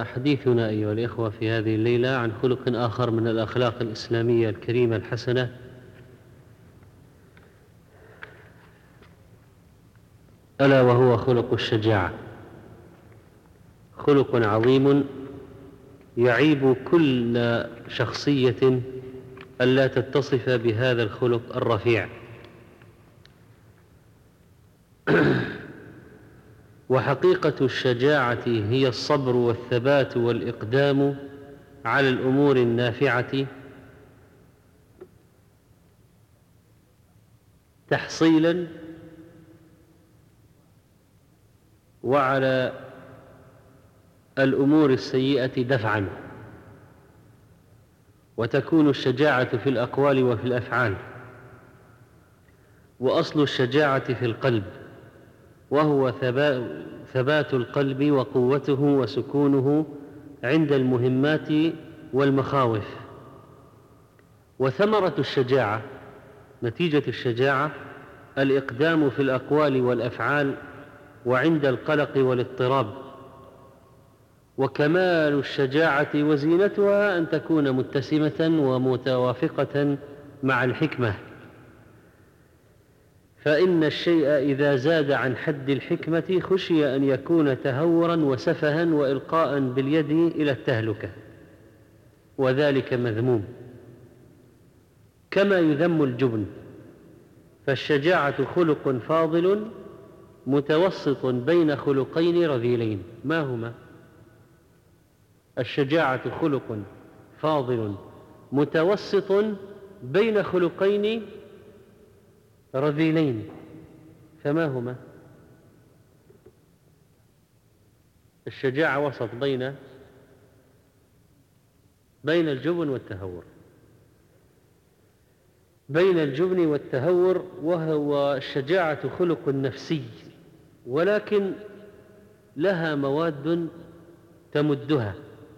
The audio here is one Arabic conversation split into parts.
بدأ حديثنا أيها الإخوة في هذه الليلة عن خلق آخر من الأخلاق الإسلامية الكريمة الحسنة، ألا وهو خلق الشجاعة. خلق عظيم يعيب كل شخصية ألا تتصف بهذا الخلق الرفيع. وحقيقة الشجاعة هي الصبر والثبات والإقدام على الأمور النافعة تحصيلا، وعلى الأمور السيئة دفعا. وتكون الشجاعة في الأقوال وفي الأفعال، وأصل الشجاعة في القلب، وهو ثبات القلب وقوته وسكونه عند المهمات والمخاوف. وثمرة الشجاعة، نتيجة الشجاعة، الإقدام في الأقوال والأفعال وعند القلق والاضطراب. وكمال الشجاعة وزينتها أن تكون متسمة ومتوافقة مع الحكمة، فإن الشيء إذا زاد عن حد الحكمة خشي أن يكون تهورا وسفها وإلقاء باليد إلى التهلكة، وذلك مذموم، كما يذم الجبن. فالشجاعة خلق فاضل متوسط بين خلقين رذيلين. ما هما؟ الشجاعة خلق فاضل متوسط بين خلقين رذيلين، فما هما؟ الشجاعة وسط بين الجبن والتهور، بين الجبن والتهور. وهو الشجاعة خلق نفسي، ولكن لها مواد تمدها،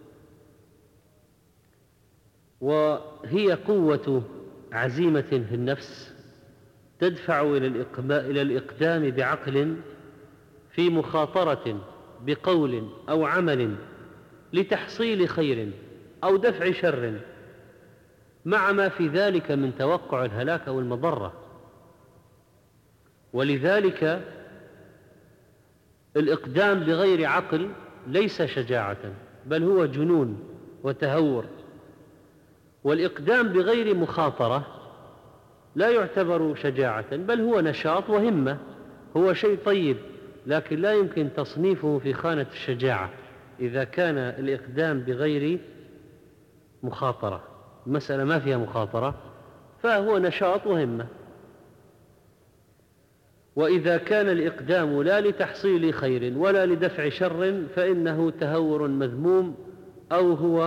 وهي قوة عزيمة في النفس تدفع إلى الإقدام بعقل في مخاطرة بقول أو عمل لتحصيل خير أو دفع شر، مع ما في ذلك من توقع الهلاك والمضرة. ولذلك الإقدام بغير عقل ليس شجاعة، بل هو جنون وتهور. والإقدام بغير مخاطرة لا يعتبر شجاعة، بل هو نشاط وهمة، هو شيء طيب، لكن لا يمكن تصنيفه في خانة الشجاعة إذا كان الإقدام بغير مخاطرة. المسألة ما فيها مخاطرة، فهو نشاط وهمة. وإذا كان الإقدام لا لتحصيل خير ولا لدفع شر فإنه تهور مذموم، أو هو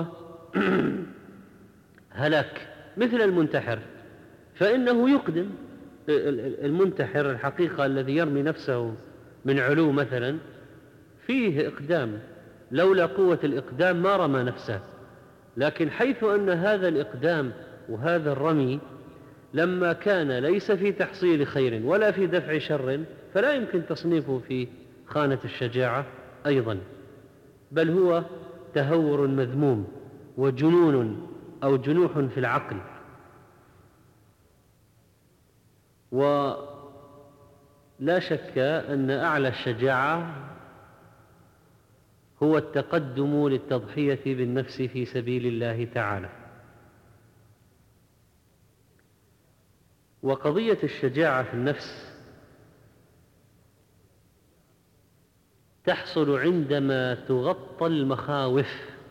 هلاك، مثل المنتحر، فإنه يقدم. المنتحر الحقيقة الذي يرمي نفسه من علو مثلا فيه إقدام، لولا قوة الإقدام ما رمى نفسه. لكن حيث أن هذا الإقدام وهذا الرمي لما كان ليس في تحصيل خير ولا في دفع شر فلا يمكن تصنيفه في خانة الشجاعة أيضا، بل هو تهور مذموم وجنون أو جنوح في العقل. ولا شك أن أعلى الشجاعة هو التقدم للتضحية بالنفس في سبيل الله تعالى. وقضية الشجاعة في النفس تحصل عندما تغطى المخاوف،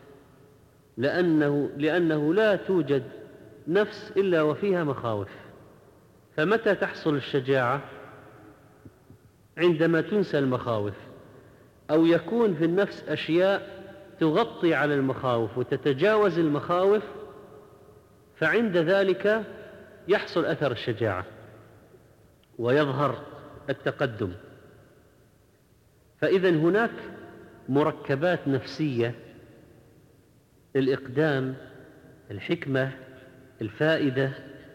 لأنه لا توجد نفس إلا وفيها مخاوف. فمتى تحصل الشجاعة؟ عندما تنسى المخاوف، أو يكون في النفس أشياء تغطي على المخاوف وتتجاوز المخاوف، فعند ذلك يحصل أثر الشجاعة ويظهر التقدم. فإذا هناك مركبات نفسية: الإقدام، الحكمة، الفائدة،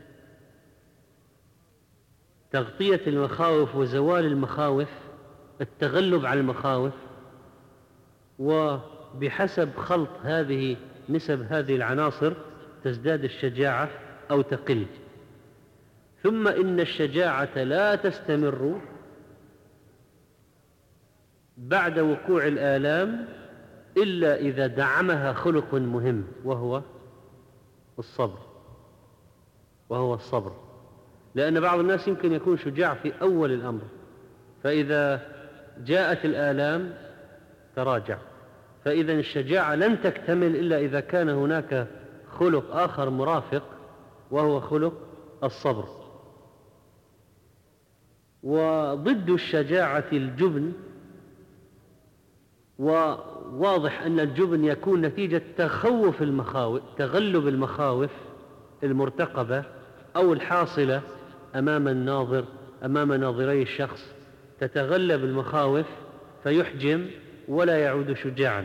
تغطية المخاوف وزوال المخاوف، التغلب على المخاوف، وبحسب خلط هذه نسب هذه العناصر تزداد الشجاعة أو تقل. ثم إن الشجاعة لا تستمر بعد وقوع الآلام إلا إذا دعمها خلق مهم وهو الصبر. لأن بعض الناس يمكن يكون شجاع في أول الأمر، فإذا جاءت الآلام تراجع. فإذا الشجاعة لن تكتمل إلا إذا كان هناك خلق آخر مرافق وهو خلق الصبر. وضد الشجاعة الجبن، وواضح أن الجبن يكون نتيجة تغلب المخاوف المرتقبة أو الحاصلة أمام الناظر، أمام ناظري الشخص، تتغلب المخاوف فيحجم ولا يعود شجاعا.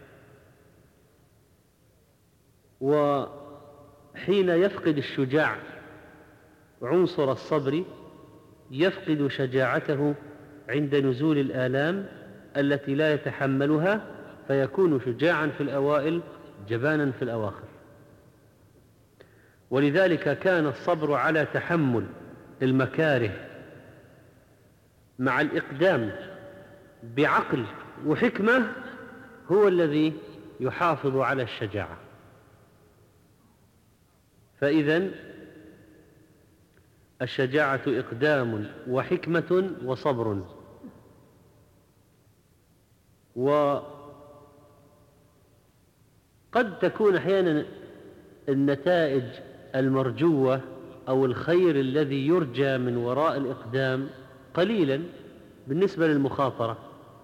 وحين يفقد الشجاع عنصر الصبر يفقد شجاعته عند نزول الآلام التي لا يتحملها، فيكون شجاعا في الأوائل جبانا في الأواخر. ولذلك كان الصبر على تحمل المكاره مع الإقدام بعقل وحكمة هو الذي يحافظ على الشجاعة. فإذن الشجاعة إقدام وحكمة وصبر. وقد تكون أحيانا النتائج المرجوة أو الخير الذي يرجى من وراء الإقدام قليلا بالنسبة للمخاطرة،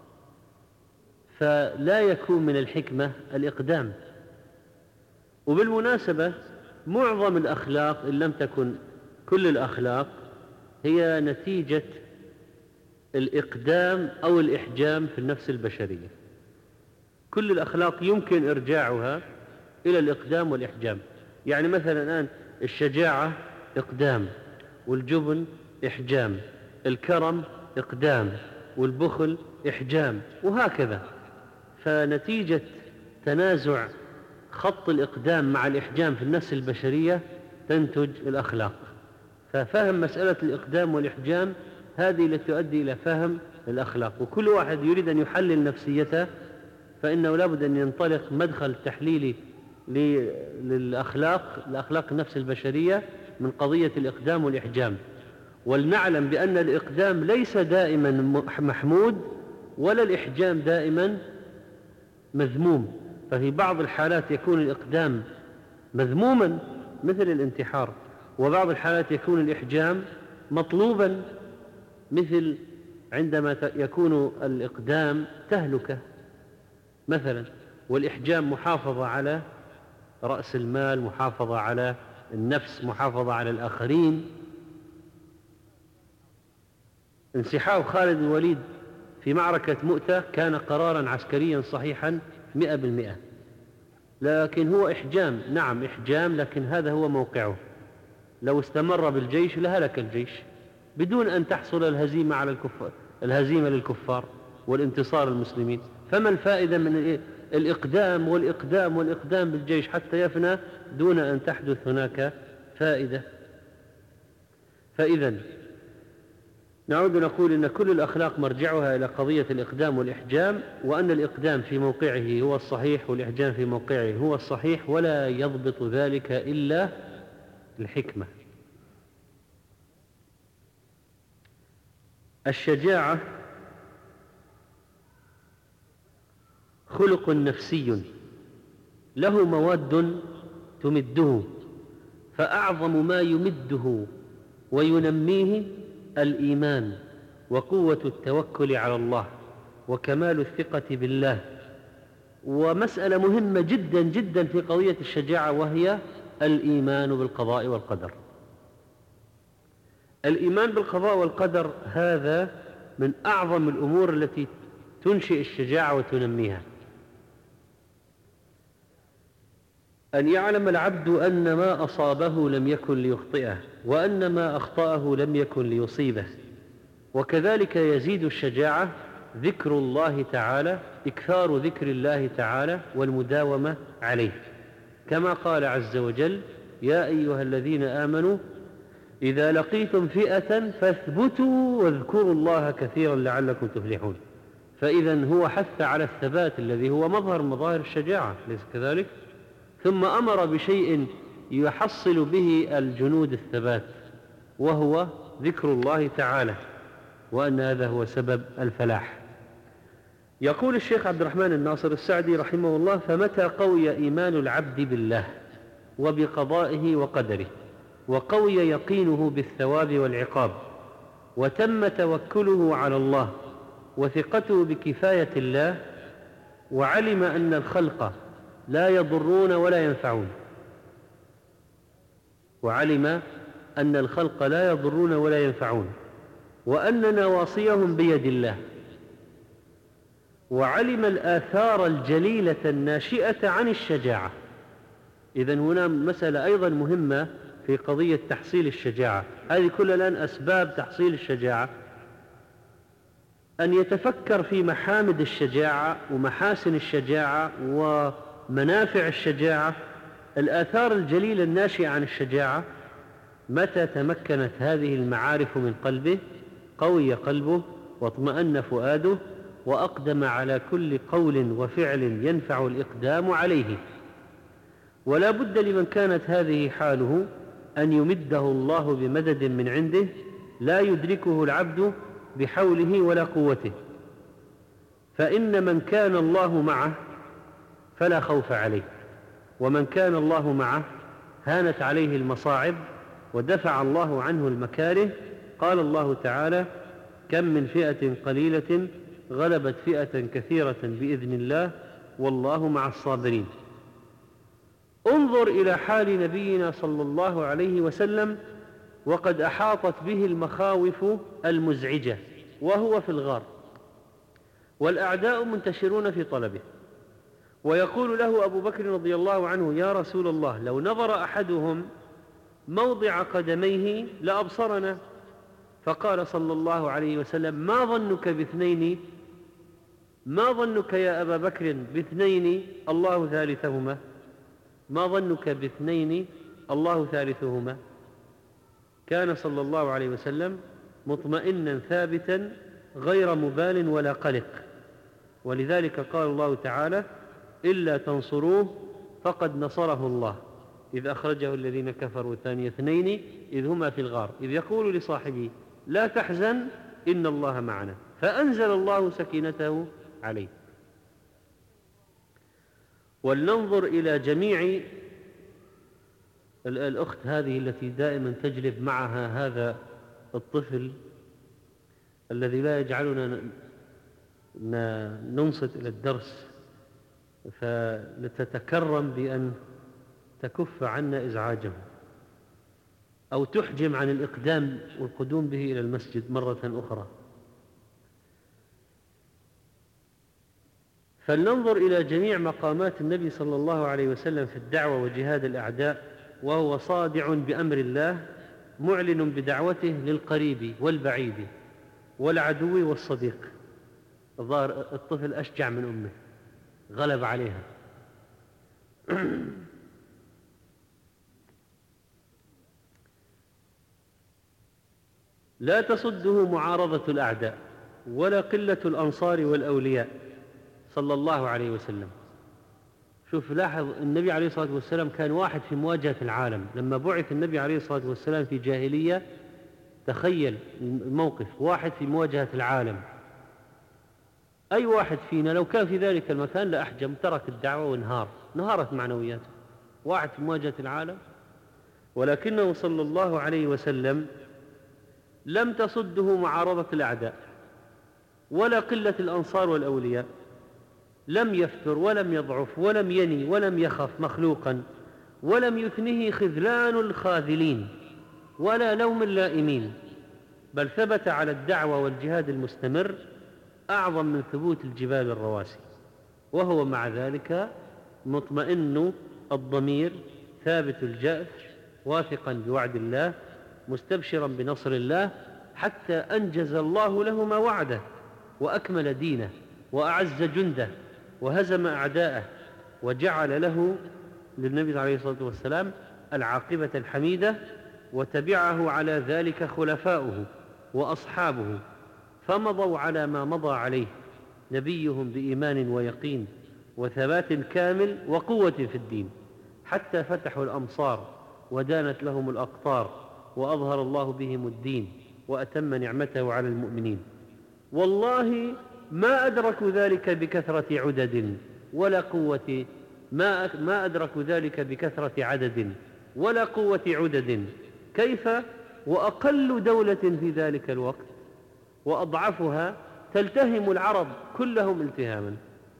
فلا يكون من الحكمة الإقدام. وبالمناسبة معظم الأخلاق إن لم تكن كل الأخلاق هي نتيجة الإقدام أو الإحجام في النفس البشرية. كل الأخلاق يمكن إرجاعها إلى الإقدام والإحجام. يعني مثلا الآن الشجاعة إقدام، والجبن إحجام، الكرم إقدام، والبخل إحجام، وهكذا. فنتيجة تنازع خط الإقدام مع الإحجام في النفس البشرية تنتج الأخلاق. ففهم مسألة الإقدام والإحجام هذه التي تؤدي إلى فهم الأخلاق. وكل واحد يريد أن يحلل نفسيته فإنه لابد أن ينطلق مدخل تحليلي لأخلاق النفس البشرية من قضية الإقدام والإحجام. ولنعلم بأن الإقدام ليس دائما محمود ولا الإحجام دائما مذموم. ففي بعض الحالات يكون الإقدام مذموما مثل الانتحار، وبعض الحالات يكون الإحجام مطلوبا مثل عندما يكون الإقدام تهلكة مثلا، والإحجام محافظة على رأس المال، محافظة على النفس، محافظة على الآخرين. انسحاب خالد بن الوليد في معركة مؤتة كان قرارا عسكريا صحيحا 100%، لكن هو إحجام، نعم إحجام، لكن هذا هو موقعه. لو استمر بالجيش لهلك الجيش بدون أن تحصل الهزيمة للكفار والانتصار للمسلمين. فما الفائدة من الإقدام والإقدام والإقدام بالجيش حتى يفنى دون أن تحدث هناك فائدة؟ فإذن نعود نقول إن كل الأخلاق مرجعها إلى قضية الإقدام والإحجام، وأن الإقدام في موقعه هو الصحيح والإحجام في موقعه هو الصحيح، ولا يضبط ذلك إلا الحكمة. الشجاعة خلق نفسي له مواد تمده، فأعظم ما يمده وينميه الإيمان وقوة التوكل على الله وكمال الثقة بالله. ومسألة مهمة جدا جدا في قضية الشجاعة وهي الإيمان بالقضاء والقدر. الإيمان بالقضاء والقدر هذا من أعظم الأمور التي تنشئ الشجاعة وتنميها. أن يعلم العبد أن ما أصابه لم يكن ليخطئه، وأن ما أخطأه لم يكن ليصيبه. وكذلك يزيد الشجاعة ذكر الله تعالى، إكثار ذكر الله تعالى والمداومة عليه، كما قال عز وجل: يا أيها الذين آمنوا إذا لقيتم فئة فاثبتوا واذكروا الله كثيرا لعلكم تفلحون. فإذا هو حث على الثبات الذي هو مظاهر الشجاعة، ليس كذلك؟ ثم أمر بشيء يحصل به الجنود الثبات، وهو ذكر الله تعالى، وأن هذا هو سبب الفلاح. يقول الشيخ عبد الرحمن الناصر السعدي رحمه الله: فمتى قوي إيمان العبد بالله وبقضائه وقدره، وقوي يقينه بالثواب والعقاب، وتم توكله على الله وثقته بكفاية الله، وعلم أن الخلق لا يضرون ولا ينفعون، وأن نواصيهم بيد الله، وعلم الآثار الجليلة الناشئة عن الشجاعة. إذن هنا مسألة أيضا مهمة في قضية تحصيل الشجاعة. هذه كلها الآن أسباب تحصيل الشجاعة، أن يتفكر في محامد الشجاعة ومحاسن الشجاعة ومنافع الشجاعة، الآثار الجليلة الناشئة عن الشجاعة. متى تمكنت هذه المعارف من قلبه قوي قلبه واطمأن فؤاده، وأقدم على كل قول وفعل ينفع الإقدام عليه. ولا بد لمن كانت هذه حاله أن يمده الله بمدد من عنده لا يدركه العبد بحوله ولا قوته، فإن من كان الله معه فلا خوف عليه، ومن كان الله معه هانت عليه المصاعب ودفع الله عنه المكاره. قال الله تعالى: كم من فئة قليلة غلبت فئة كثيرة بإذن الله والله مع الصابرين. انظر إلى حال نبينا صلى الله عليه وسلم وقد أحاطت به المخاوف المزعجة وهو في الغار، والأعداء منتشرون في طلبه، ويقول له أبو بكر رضي الله عنه: يا رسول الله، لو نظر أحدهم موضع قدميه لأبصرنا. فقال صلى الله عليه وسلم: ما ظنك باثنين، ما ظنك يا أبا بكر باثنين الله ثالثهما، ما ظنك باثنين الله ثالثهما. كان صلى الله عليه وسلم مطمئنا ثابتا غير مبال ولا قلق، ولذلك قال الله تعالى: إلا تنصروه فقد نصره الله إذ أخرجه الذين كفروا ثاني اثنين إذ هما في الغار إذ يقول لصاحبه لا تحزن إن الله معنا، فأنزل الله سكينته عليه. ولننظر إلى جميع الأخت هذه التي دائما تجلب معها هذا الطفل الذي لا يجعلنا ننصت إلى الدرس، فلتتكرم بأن تكف عنا إزعاجه أو تحجم عن الإقدام والقدوم به إلى المسجد مرة أخرى. فلننظر إلى جميع مقامات النبي صلى الله عليه وسلم في الدعوة وجهاد الأعداء، وهو صادع بأمر الله معلن بدعوته للقريب والبعيد والعدو والصديق. الظاهر الطفل أشجع من أمه، غلب عليها. لا تصده معارضة الأعداء ولا قلة الأنصار والأولياء صلى الله عليه وسلم. شوف، لاحظ النبي عليه الصلاة والسلام كان واحد في مواجهة العالم. لما بعث النبي عليه الصلاة والسلام في جاهلية، تخيل الموقف، واحد في مواجهة العالم. أي واحد فينا لو كان في ذلك المكان لأحجم، ترك الدعوة وانهار، انهارت معنوياته. واحد في مواجهة العالم، ولكنه صلى الله عليه وسلم لم تصده معارضة الأعداء ولا قلة الأنصار والأولياء، لم يفتر ولم يضعف ولم يني ولم يخف مخلوقا، ولم يثنه خذلان الخاذلين ولا لوم اللائمين، بل ثبت على الدعوة والجهاد المستمر أعظم من ثبوت الجبال الرواسي، وهو مع ذلك مطمئن الضمير ثابت الجأش واثقا بوعد الله مستبشرا بنصر الله، حتى أنجز الله له ما وعده وأكمل دينه وأعز جنده وهزم أعداءه، وجعل له للنبي عليه الصلاة والسلام العاقبة الحميدة، وتبعه على ذلك خلفاؤه وأصحابه، فمضوا على ما مضى عليه نبيهم بإيمان ويقين وثبات كامل وقوة في الدين، حتى فتحوا الأمصار ودانت لهم الأقطار، وأظهر الله بهم الدين وأتم نعمته على المؤمنين. والله ما أدركوا ذلك بكثرة عدد ولا قوة، ما أدركوا ذلك بكثرة عدد ولا قوة عدد. كيف وأقل دولة في ذلك الوقت وأضعفها تلتهم العرب كلهم التهاما،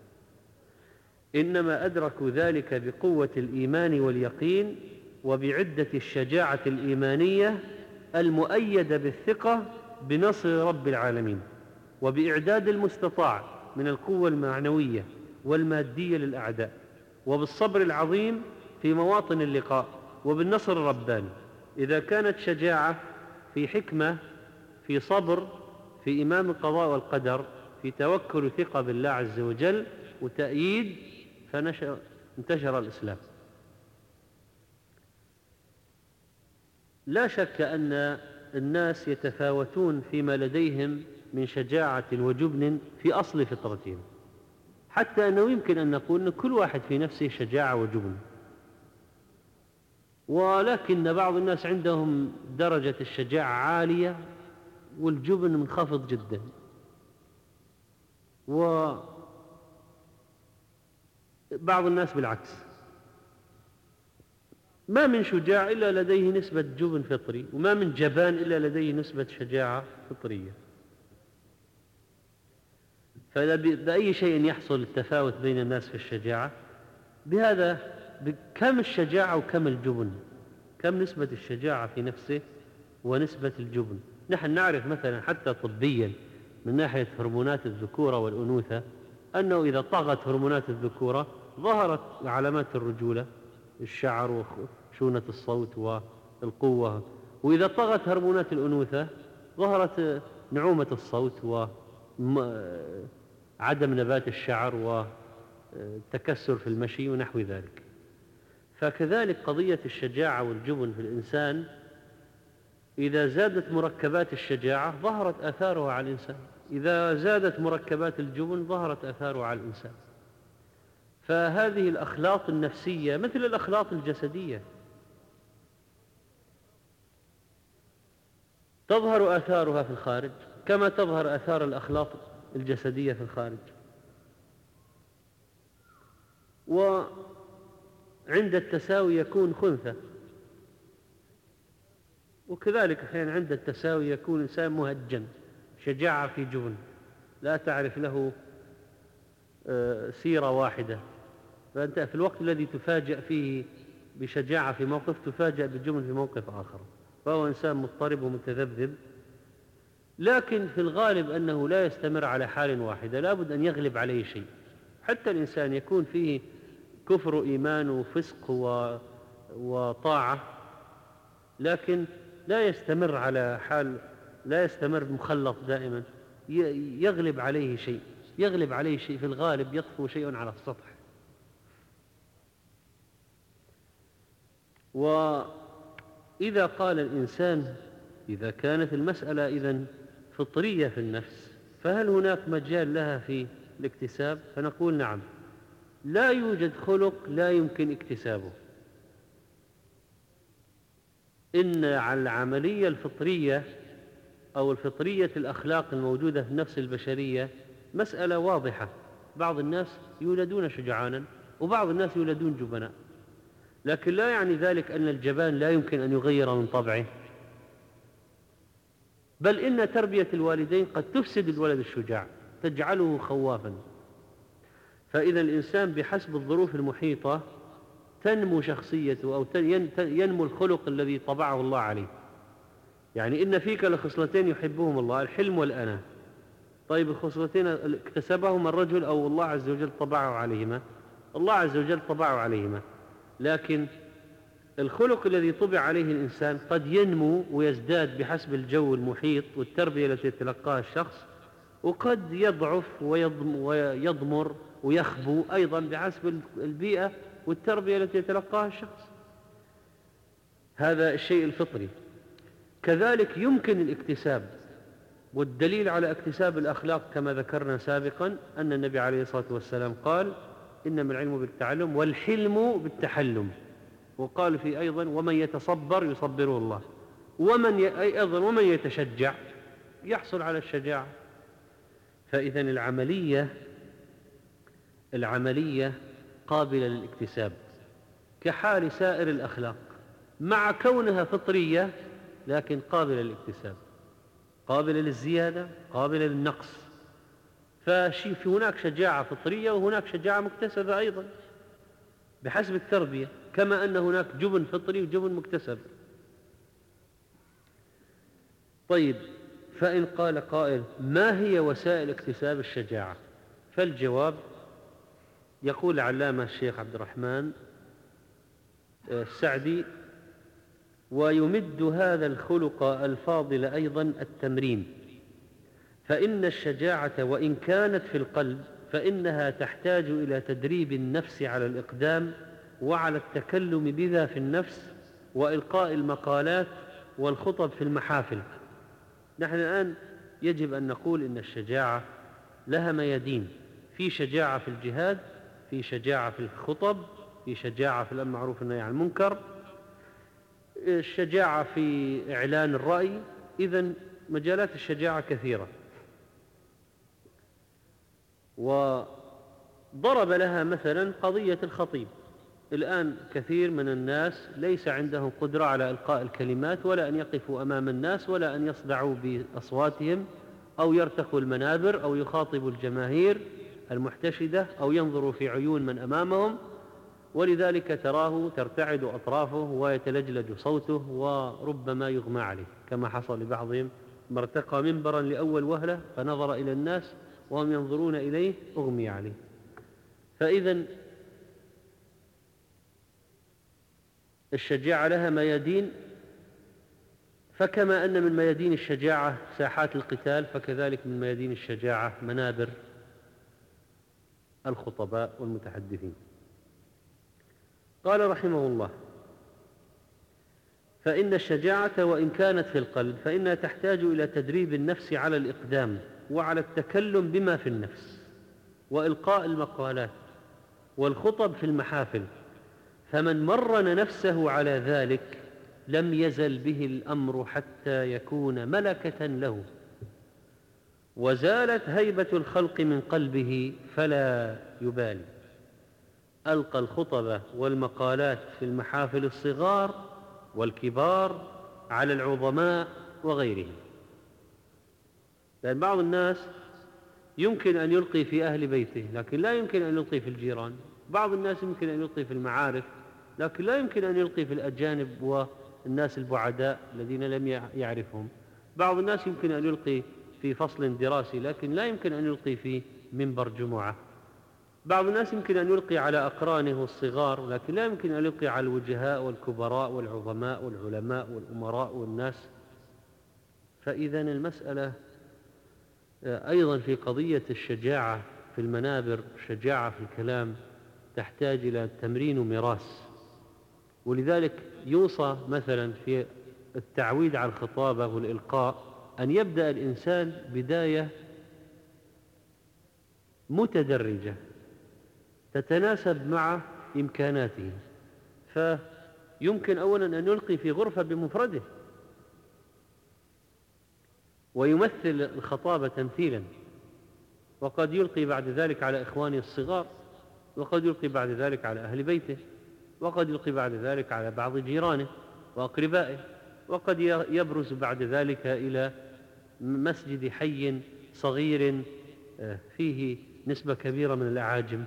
إنما أدركوا ذلك بقوة الإيمان واليقين وبعدة الشجاعة الإيمانية المؤيدة بالثقة بنصر رب العالمين، وبإعداد المستطاع من القوة المعنوية والمادية للأعداء، وبالصبر العظيم في مواطن اللقاء، وبالنصر الرباني. إذا كانت شجاعة في حكمة، في صبر، في إيمان القضاء والقدر، في توكل وثقة بالله عز وجل وتأييد، فانتشر الإسلام. لا شك أن الناس يتفاوتون فيما لديهم من شجاعة وجبن في أصل فطرتهم، حتى أنه يمكن أن نقول أن كل واحد في نفسه شجاعة وجبن، ولكن بعض الناس عندهم درجة الشجاعة عالية والجبن منخفض جدا، وبعض الناس بالعكس، ما من شجاع إلا لديه نسبة جبن فطري، وما من جبان إلا لديه نسبة شجاعة فطرية. فبأي شيء يحصل التفاوت بين الناس في الشجاعة؟ بهذا، كم الشجاعة وكم الجبن، كم نسبة الشجاعة في نفسه ونسبة الجبن. نحن نعرف مثلا حتى طبيا من ناحية هرمونات الذكورة والأنوثة أنه إذا طغت هرمونات الذكورة ظهرت علامات الرجولة، الشعر وشونة الصوت والقوة، وإذا طغت هرمونات الأنوثة ظهرت نعومة الصوت وعدم نبات الشعر والتكسر في المشي ونحو ذلك. فكذلك قضية الشجاعة والجبن في الإنسان، إذا زادت مركبات الشجاعة ظهرت آثارها على الإنسان، إذا زادت مركبات الجبن ظهرت آثارها على الإنسان. فهذه الأخلاط النفسية مثل الأخلاط الجسدية، تظهر آثارها في الخارج كما تظهر آثار الأخلاط الجسدية في الخارج. وعند التساوي يكون خنثى، وكذلك أحيانا عند التساوي يكون إنسان مهجن، شجاعة في جبن، لا تعرف له سيرة واحدة، فأنت في الوقت الذي تفاجأ فيه بشجاعة في موقف تفاجأ بجبن في موقف آخر، فهو إنسان مضطرب ومتذبذب. لكن في الغالب أنه لا يستمر على حال واحدة، لا بد أن يغلب عليه شيء. حتى الإنسان يكون فيه كفر وإيمان وفسق وطاعة، لكن لا يستمر على حال، لا يستمر مخلط دائما، يغلب عليه شيء، يغلب عليه شيء في الغالب، يطفو شيء على السطح. وإذا قال الإنسان إذا كانت المسألة إذن فطرية في النفس، فهل هناك مجال لها في الاكتساب؟ فنقول نعم، لا يوجد خلق لا يمكن اكتسابه. إن على العملية الفطرية أو الفطرية الأخلاق الموجودة في النفس البشرية مسألة واضحة. بعض الناس يولدون شجعانا وبعض الناس يولدون جبناء، لكن لا يعني ذلك أن الجبان لا يمكن أن يغير من طبعه، بل إن تربية الوالدين قد تفسد الولد الشجاع، تجعله خوافا. فإذا الإنسان بحسب الظروف المحيطة تنمو شخصيته أو ينمو الخلق الذي طبعه الله عليه. يعني إن فيك لخصلتين يحبهم الله، الحلم والأناة. طيب الخصلتين اكتسبهما الرجل أو الله عز وجل طبعه عليهما؟ الله عز وجل طبعه عليهما، لكن الخلق الذي طبع عليه الإنسان قد ينمو ويزداد بحسب الجو المحيط والتربية التي يتلقاها الشخص، وقد يضعف ويضمر ويخبو أيضا بحسب البيئة والتربية التي يتلقاها الشخص. هذا الشيء الفطري. كذلك يمكن الاكتساب، والدليل على اكتساب الأخلاق كما ذكرنا سابقا أن النبي عليه الصلاة والسلام قال: إنما العلم بالتعلم والحلم بالتحلم. وقال في أيضا: ومن يتصبر يصبره الله. ومن يتشجع يحصل على الشجاعة. فإذا العملية قابلة للاكتساب كحال سائر الأخلاق، مع كونها فطرية لكن قابلة للاكتساب، قابلة للزيادة، قابلة للنقص. في هناك شجاعة فطرية وهناك شجاعة مكتسبة أيضا بحسب التربية، كما أن هناك جبن فطري وجبن مكتسب. طيب، فإن قال قائل: ما هي وسائل اكتساب الشجاعة؟ فالجواب، يقول العلامة الشيخ عبد الرحمن السعدي: ويمد هذا الخلق الفاضل أيضا التمرين، فإن الشجاعة وإن كانت في القلب فإنها تحتاج إلى تدريب النفس على الإقدام وعلى التكلم بذا في النفس وإلقاء المقالات والخطب في المحافل. نحن الآن يجب أن نقول إن الشجاعة لها ميادين: في شجاعة في الجهاد، في شجاعة في الخطب، في شجاعة في الأمر بالمعروف والنهي عن المنكر، الشجاعة في إعلان الرأي. إذن مجالات الشجاعة كثيرة، وضرب لها مثلا قضية الخطيب. الآن كثير من الناس ليس عندهم قدرة على إلقاء الكلمات، ولا أن يقفوا أمام الناس، ولا أن يصدعوا بأصواتهم، أو يرتقوا المنابر، أو يخاطبوا الجماهير المحتشدة، أو ينظروا في عيون من أمامهم، ولذلك تراه ترتعد أطرافه ويتلجلج صوته وربما يغمى عليه، كما حصل لبعضهم: ارتقى منبرا لأول وهلة فنظر إلى الناس وهم ينظرون إليه أغمي عليه. فإذا الشجاعة لها ميادين، فكما أن من ميادين الشجاعة ساحات القتال، فكذلك من ميادين الشجاعة منابر الخطباء والمتحدثين. قال رحمه الله: فإن الشجاعة وإن كانت في القلب فإنها تحتاج إلى تدريب النفس على الإقدام وعلى التكلم بما في النفس وإلقاء المقالات والخطب في المحافل، فمن مرن نفسه على ذلك لم يزل به الأمر حتى يكون ملكة له، وزالت هيبة الخلق من قلبه فلا يبالي. ألقى الخطب والمقالات في المحافل الصغار والكبار على العظماء وغيرهم. لأن بعض الناس يمكن أن يلقي في أهل بيته لكن لا يمكن أن يلقي في الجيران. بعض الناس يمكن أن يلقي في المعارف لكن لا يمكن أن يلقي في الأجانب والناس البعداء الذين لم يعرفهم. بعض الناس يمكن أن يلقي في فصل دراسي لكن لا يمكن أن يلقي في منبر جمعة. بعض الناس يمكن أن يلقي على أقرانه الصغار لكن لا يمكن أن يلقي على الوجهاء والكبراء والعظماء والعلماء والأمراء والناس. فإذا المسألة أيضا في قضية الشجاعة في المنابر، الشجاعة في الكلام، تحتاج إلى تمرين ومراس. ولذلك يوصى مثلا في التعويد على الخطابة والإلقاء أن يبدأ الإنسان بداية متدرجة تتناسب مع إمكاناته. فيمكن أولا أن يلقي في غرفة بمفرده ويمثل الخطابة تمثيلا، وقد يلقي بعد ذلك على إخوانه الصغار، وقد يلقي بعد ذلك على أهل بيته، وقد يلقي بعد ذلك على بعض جيرانه وأقربائه، وقد يبرز بعد ذلك إلى مسجد حي صغير فيه نسبة كبيرة من الأعاجم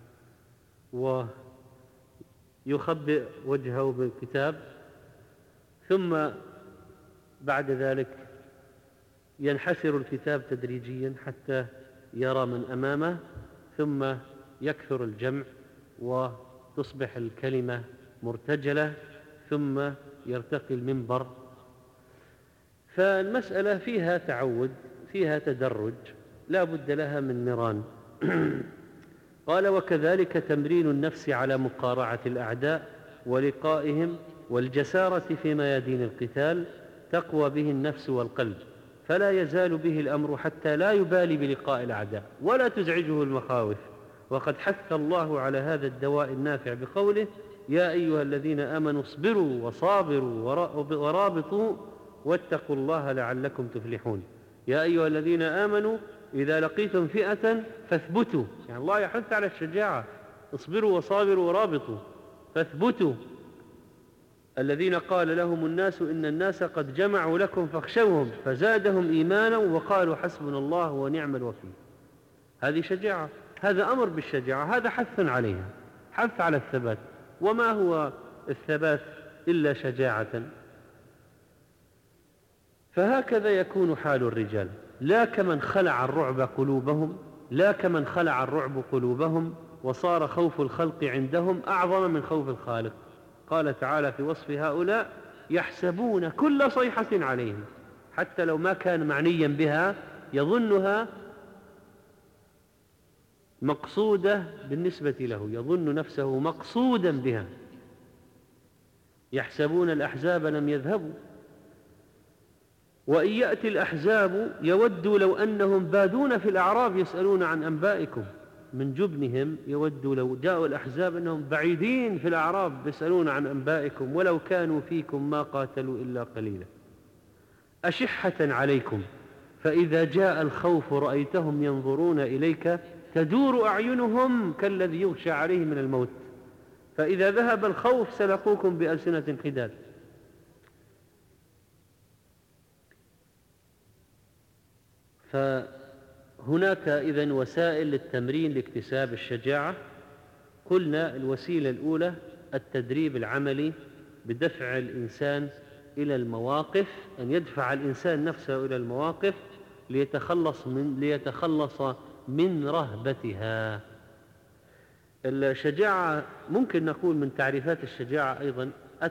ويخبئ وجهه بالكتاب، ثم بعد ذلك ينحسر الكتاب تدريجيا حتى يرى من أمامه، ثم يكثر الجمع وتصبح الكلمة مرتجلة، ثم يرتقي المنبر. فالمسألة فيها تعود، فيها تدرج، لا بد لها من مران. قال: وكذلك تمرين النفس على مقارعة الأعداء ولقائهم والجسارة في ميادين القتال، تقوى به النفس والقلب، فلا يزال به الأمر حتى لا يبالي بلقاء الأعداء ولا تزعجه المخاوف. وقد حث الله على هذا الدواء النافع بقوله: يا أيها الذين آمنوا اصبروا وصابروا ورابطوا واتقوا الله لعلكم تفلحون. يا أيها الذين آمنوا إذا لقيتم فئة فاثبتوا، يعني الله يحث على الشجاعة. اصبروا وصابروا ورابطوا فاثبتوا. الذين قال لهم الناس إن الناس قد جمعوا لكم فاخشوهم فزادهم إيمانا وقالوا حسبنا الله ونعم الوكيل. هذه شجاعة، هذا أمر بالشجاعة، هذا حث عليها، حث على الثبات. وما هو الثبات إلا شجاعة؟ فهكذا يكون حال الرجال، لا كمن خلع الرعب قلوبهم وصار خوف الخلق عندهم أعظم من خوف الخالق. قال تعالى في وصف هؤلاء: يحسبون كل صيحة عليهم، حتى لو ما كان معنيا بها يظنها مقصودة بالنسبة له، يظن نفسه مقصودا بها. يحسبون الأحزاب لم يذهبوا، وإن يأتي الأحزاب يودوا لو أنهم بادون في الأعراب يسألون عن أنبائكم. من جبنهم يودوا لو جاءوا الأحزاب أنهم بعيدين في الأعراب يسألون عن أنبائكم ولو كانوا فيكم ما قاتلوا إلا قليلا. أشحة عليكم فإذا جاء الخوف رأيتهم ينظرون إليك تدور أعينهم كالذي يغشى عليه من الموت، فإذا ذهب الخوف سلقوكم بألسنة حداد. فهناك إذن وسائل للتمرين لاكتساب الشجاعة. قلنا الوسيلة الأولى التدريب العملي بدفع الإنسان إلى المواقف، أن يدفع الإنسان نفسه إلى المواقف ليتخلص من رهبتها. الشجاعة ممكن نقول من تعريفات الشجاعة أيضا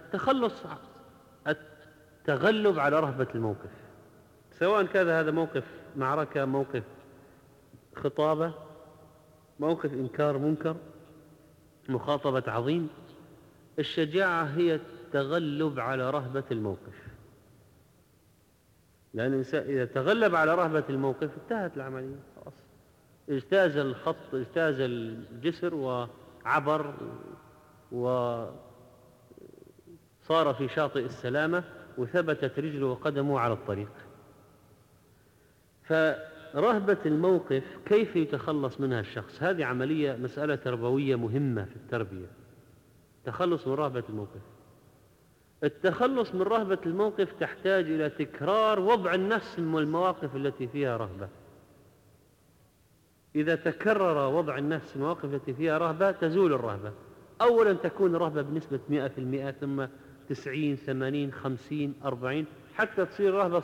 التغلب على رهبة الموقف، سواء كان هذا موقف معركة، موقف خطابة، موقف إنكار منكر، مخاطبة عظيم. الشجاعة هي التغلب على رهبة الموقف، لأن الإنسان إذا تغلب على رهبة الموقف انتهت العملية، خلاص اجتاز الخط، اجتاز الجسر وعبر وصار في شاطئ السلامة وثبتت رجله وقدمه على الطريق. فرهبة الموقف كيف يتخلص منها الشخص؟ هذه عملية، مسألة تربوية مهمة في التربية، التخلص من رهبة الموقف. التخلص من رهبة الموقف تحتاج إلى تكرار وضع النفس من المواقف التي فيها رهبة. إذا تكرر وضع النفس المواقف التي فيها رهبة تزول الرهبة. أولا تكون الرهبة بنسبة 100%، ثم 90 80 50 40 حتى تصير رهبة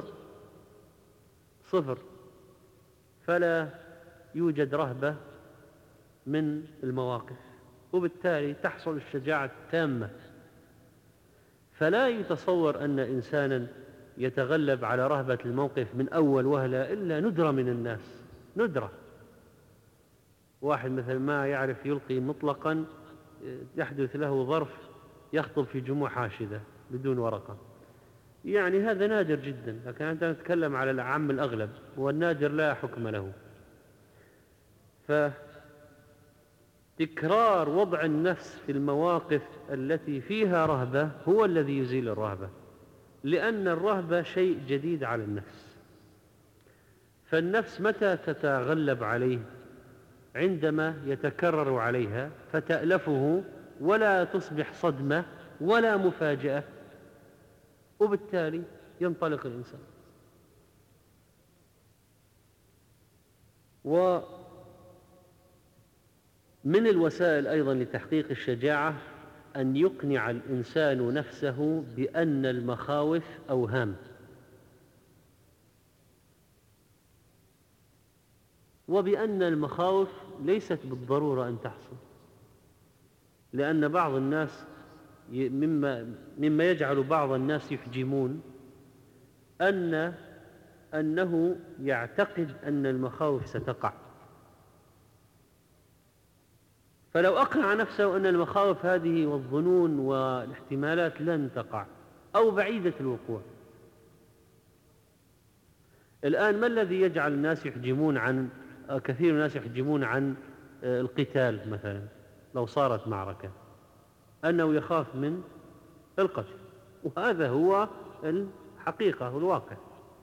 صفر، فلا يوجد رهبة من المواقف، وبالتالي تحصل الشجاعة التامة. فلا يتصور أن إنسانا يتغلب على رهبة الموقف من أول وهلة إلا ندرة من الناس، ندرة. واحد مثل ما يعرف يلقي مطلقا، يحدث له ظرف يخطب في جموع حاشدة بدون ورقة، يعني هذا نادر جدا، لكن أنت نتكلم على العام الأغلب، والنادر لا حكم له. فتكرار وضع النفس في المواقف التي فيها رهبة هو الذي يزيل الرهبة، لأن الرهبة شيء جديد على النفس. فالنفس متى تتغلب عليه؟ عندما يتكرر عليها فتألفه ولا تصبح صدمة ولا مفاجأة، وبالتالي ينطلق الإنسان. ومن الوسائل أيضا لتحقيق الشجاعة أن يقنع الإنسان نفسه بأن المخاوف أوهام، وبأن المخاوف ليست بالضرورة أن تحصل، لأن بعض الناس مما يجعل بعض الناس يحجمون أن أنه يعتقد أن المخاوف ستقع، فلو أقنع نفسه أن المخاوف هذه والظنون والاحتمالات لن تقع أو بعيدة الوقوع. الآن ما الذي يجعل الناس يحجمون عن كثير من الناس يحجمون عن القتال مثلا لو صارت معركة؟ أنه يخاف من القتل، وهذا هو الحقيقة والواقع.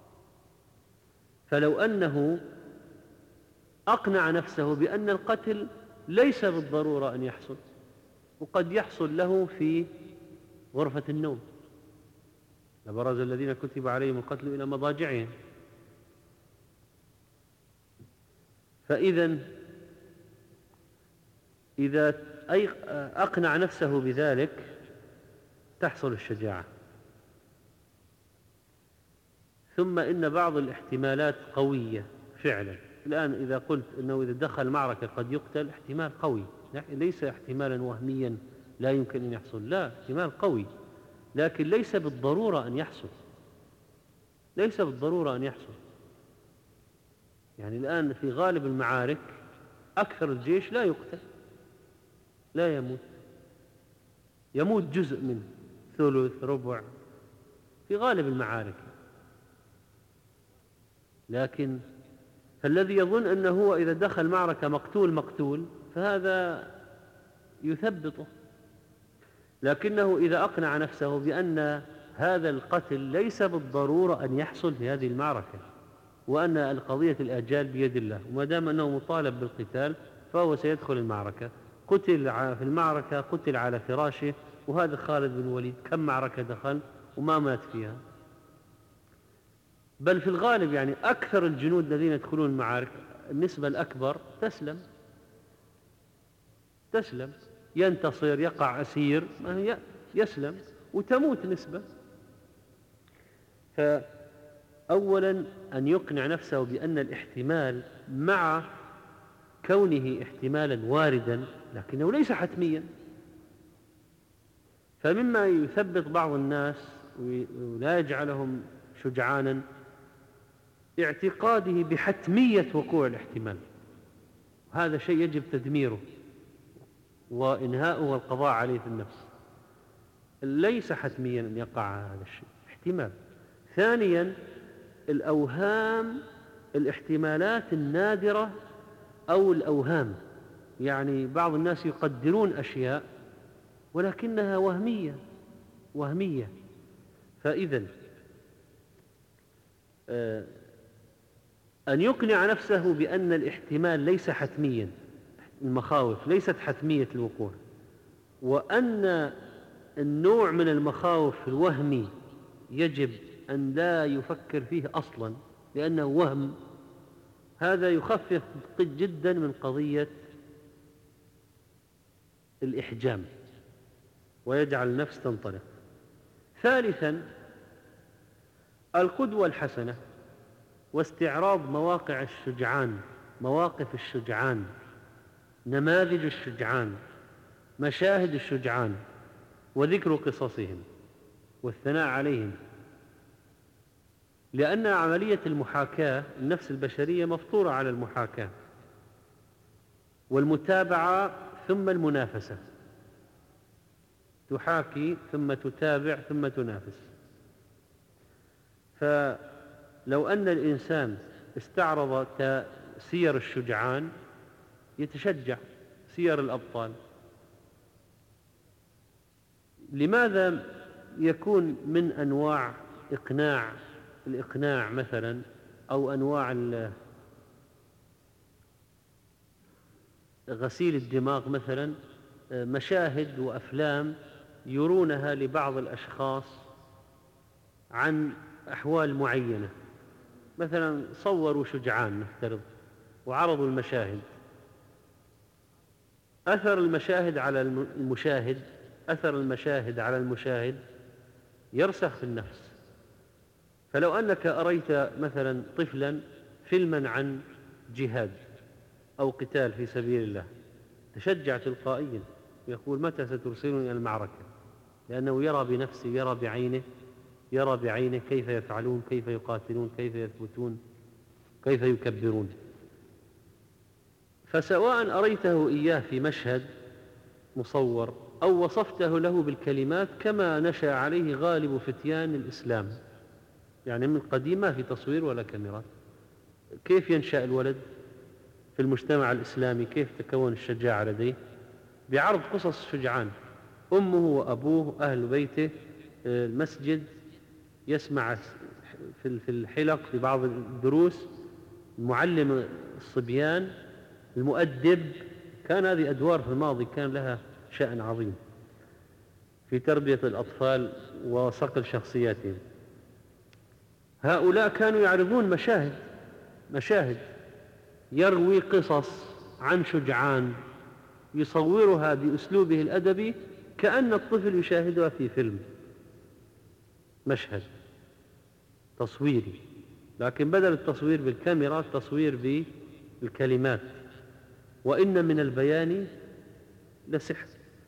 فلو أنه أقنع نفسه بأن القتل ليس بالضرورة أن يحصل، وقد يحصل له في غرفة النوم، لبرز الذين كتب عليهم القتل إلى مضاجعهم. فإذا إذا أقنع نفسه بذلك تحصل الشجاعة. ثم إن بعض الاحتمالات قوية فعلا. الآن إذا قلت أنه إذا دخل معركة قد يقتل، احتمال قوي، ليس احتمالا وهميا لا يمكن أن يحصل، لا، احتمال قوي، لكن ليس بالضرورة أن يحصل، ليس بالضرورة أن يحصل. يعني الآن في غالب المعارك أكثر الجيش لا يقتل، لا يموت، يموت جزء منه، ثلث، ربع، في غالب المعارك. لكن فالذي يظن أنه هو إذا دخل معركة مقتول فهذا يثبطه. لكنه إذا أقنع نفسه بأن هذا القتل ليس بالضرورة أن يحصل في هذه المعركة، وأن القضية الآجال بيد الله، وما دام أنه مطالب بالقتال فهو سيدخل المعركة. قتل في المعركة، قتل على فراشه، وهذا خالد بن الوليد كم معركة دخل وما مات فيها. بل في الغالب يعني أكثر الجنود الذين يدخلون المعارك النسبة الأكبر تسلم، ينتصر، يقع أسير، يسلم وتموت نسبة. فأولا أن يقنع نفسه بأن الاحتمال مع كونه احتمالا واردا لكنه ليس حتميا. فمما يثبط بعض الناس ولا يجعلهم شجعانا اعتقاده بحتمية وقوع الاحتمال، هذا شيء يجب تدميره وإنهاؤه والقضاء عليه في النفس. ليس حتميا أن يقع هذا الشيء، احتمال. ثانيا الأوهام، الاحتمالات النادرة أو الأوهام، يعني بعض الناس يقدرون أشياء ولكنها وهمية. فإذا أن يقنع نفسه بأن الاحتمال ليس حتميا، المخاوف ليست حتمية الوقوع، وأن النوع من المخاوف الوهمي يجب أن لا يفكر فيه أصلا لأنه وهم، هذا يخفف جدا من قضية الإحجام ويجعل النفس تنطلق. ثالثا القدوة الحسنة واستعراض مواقف الشجعان، نماذج الشجعان، مشاهد الشجعان، وذكر قصصهم والثناء عليهم. لأن عملية المحاكاة، النفس البشرية مفطورة على المحاكاة والمتابعة ثم المنافسة، تحاكي ثم تتابع ثم تنافس. فلو أن الإنسان استعرض سير الشجعان يتشجع، سير الأبطال. لماذا يكون من أنواع الإقناع مثلا أو أنواع غسيل الدماغ مثلا مشاهد وأفلام يرونها لبعض الأشخاص عن أحوال معينة، مثلا صوروا شجعان نفترض وعرضوا المشاهد، أثر المشاهد على المشاهد يرسخ في النفس. فلو أنك أريت مثلا طفلا فيلما عن جهاد أو قتال في سبيل الله تشجع تلقائيا ويقول متى سترسلني إلى المعركة، لأنه يرى بنفسه، يرى بعينه يرى بعينه كيف يفعلون، كيف يقاتلون، كيف يثبتون، كيف يكبرون. فسواء أريته إياه في مشهد مصور أو وصفته له بالكلمات كما نشأ عليه غالب فتيان الإسلام، يعني من القديم ما في تصوير ولا كاميرات. كيف ينشأ الولد في المجتمع الإسلامي؟ كيف تكون الشجاعة لديه؟ بعرض قصص شجعان، أمه وأبوه أهل بيته، المسجد، يسمع في الحلق في بعض الدروس، المعلم الصبيان، المؤدب. كان هذه أدوار في الماضي كان لها شأن عظيم في تربية الأطفال وصقل شخصياتهم. هؤلاء كانوا يعرضون مشاهد، يروي قصص عن شجعان يصورها بأسلوبه الأدبي كأن الطفل يشاهدها في فيلم، مشهد تصويري، لكن بدل التصوير بالكاميرا التصوير بالكلمات. وإن من البيان لسحر.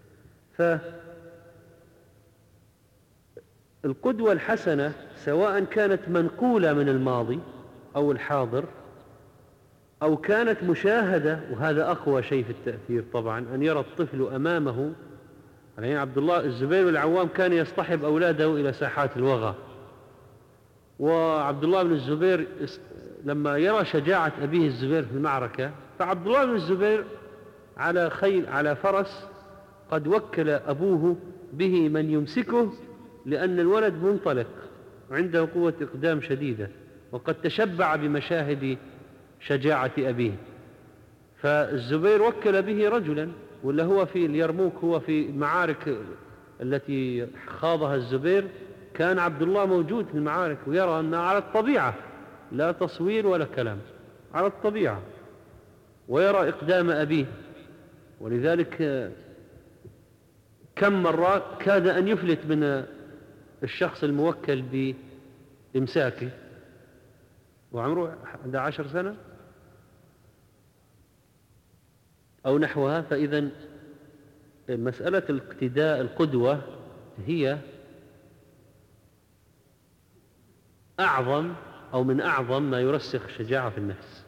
فالقدوة الحسنة سواء كانت منقولة من الماضي أو الحاضر أو كانت مشاهدة، وهذا أقوى شيء في التأثير طبعا، أن يرى الطفل أمامه. يعني عبد الله الزبير العوام كان يصطحب أولاده إلى ساحات الوغى، وعبد الله بن الزبير لما يرى شجاعة أبيه الزبير في المعركة، فعبد الله بن الزبير على خيل على فرس قد وكل أبوه به من يمسكه، لأن الولد منطلق عنده قوة إقدام شديدة وقد تشبع بمشاهد شجاعة أبيه. فالزبير وكل به رجلا، ولا هو في اليرموك، هو في المعارك التي خاضها الزبير كان عبد الله موجود في المعارك ويرى أنها على الطبيعة، لا تصوير ولا كلام، على الطبيعة، ويرى إقدام أبيه. ولذلك كم مرات كاد أن يفلت من الشخص الموكل بإمساكه وعمره 11 سنة أو نحوها. فإذا مسألة الاقتداء القدوة هي أعظم أو من أعظم ما يرسخ الشجاعة في النفس.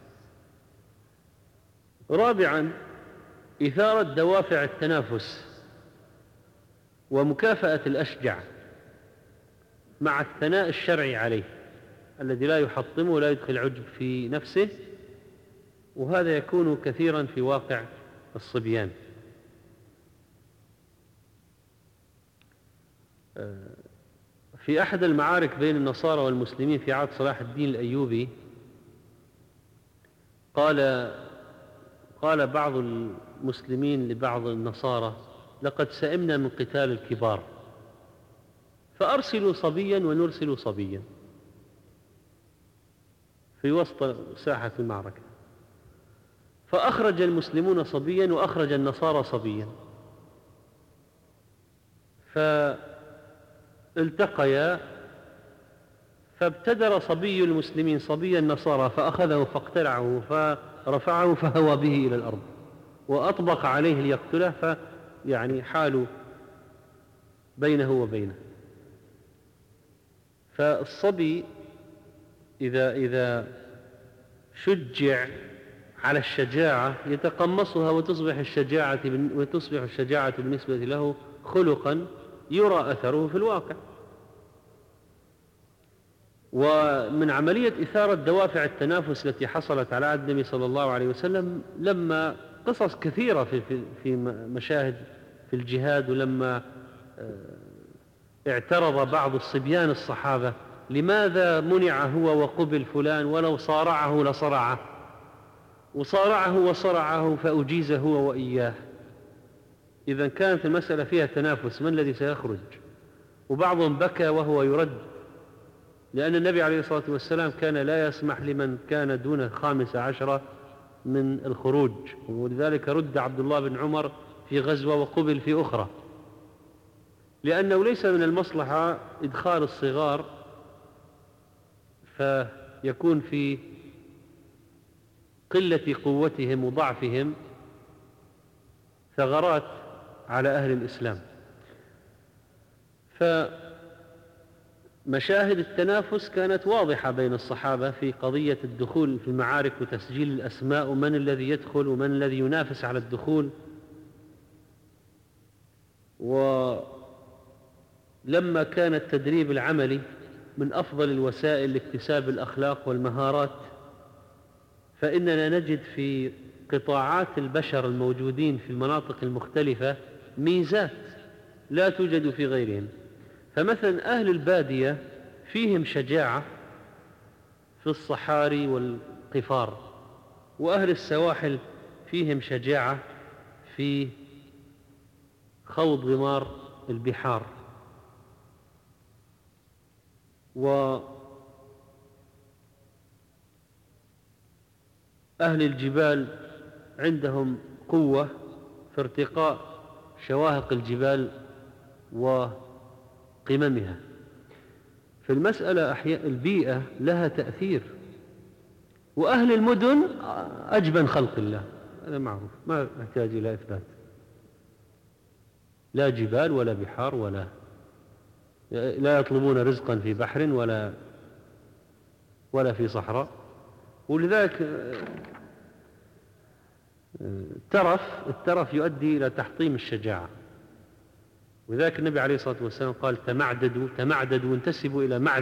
رابعا، إثارة دوافع التنافس ومكافأة الأشجع مع الثناء الشرعي عليه الذي لا يحطمه ولا يدخل عجب في نفسه، وهذا يكون كثيرا في واقع الصبيان. في أحد المعارك بين النصارى والمسلمين في عهد صلاح الدين الأيوبي قال بعض المسلمين لبعض النصارى: لقد سئمنا من قتال الكبار، فأرسلوا صبيا ونرسل صبيا، في وسط ساحة المعركة. فأخرج المسلمون صبيا وأخرج النصارى صبيا، فالتقيا، فابتدر صبي المسلمين صبي النصارى فأخذه فاقتلعه فرفعه فهوى به إلى الأرض وأطبق عليه ليقتله، فيعني حالوا بينه وبينه. فالصبي إذا شجع على الشجاعة يتقمصها وتصبح الشجاعة بالنسبة له خلقا يرى أثره في الواقع. ومن عملية إثارة دوافع التنافس التي حصلت على عهد النبي صلى الله عليه وسلم لما قصص كثيرة في مشاهد في الجهاد، ولما اعترض بعض الصبيان الصحابة: لماذا منع هو وقبل فلان ولو صارعه لصرعه، وصارعه وصرعه فأجيز هو وإياه. إذا كانت المسألة فيها تنافس، من الذي سيخرج؟ وبعضهم بكى وهو يرد، لأن النبي عليه الصلاة والسلام كان لا يسمح لمن كان دون 15 من الخروج، ولذلك رد عبد الله بن عمر في غزوة وقبل في أخرى، لأنه ليس من المصلحة إدخال الصغار فيكون في قلة قوتهم وضعفهم ثغرات على أهل الإسلام. مشاهد التنافس كانت واضحة بين الصحابة في قضية الدخول في المعارك وتسجيل الأسماء ومن الذي يدخل ومن الذي ينافس على الدخول. ولما كان التدريب العملي من أفضل الوسائل لاكتساب الأخلاق والمهارات، فإننا نجد في قطاعات البشر الموجودين في المناطق المختلفة ميزات لا توجد في غيرهم. فمثلا أهل البادية فيهم شجاعة في الصحاري والقفار، وأهل السواحل فيهم شجاعة في خوض غمار البحار. وأهل الجبال عندهم قوة في ارتقاء شواهق الجبال وقممها. في المسألة البيئة لها تأثير. وأهل المدن أجبن خلق الله، هذا معروف ما يحتاج إلى إثبات، لا جبال ولا بحار ولا لا يطلبون رزقا في بحر ولا في صحراء. ولذلك الترف يؤدي إلى تحطيم الشجاعة. وذلك النبي عليه الصلاة والسلام قال تمعددوا وانتسبوا إلى معد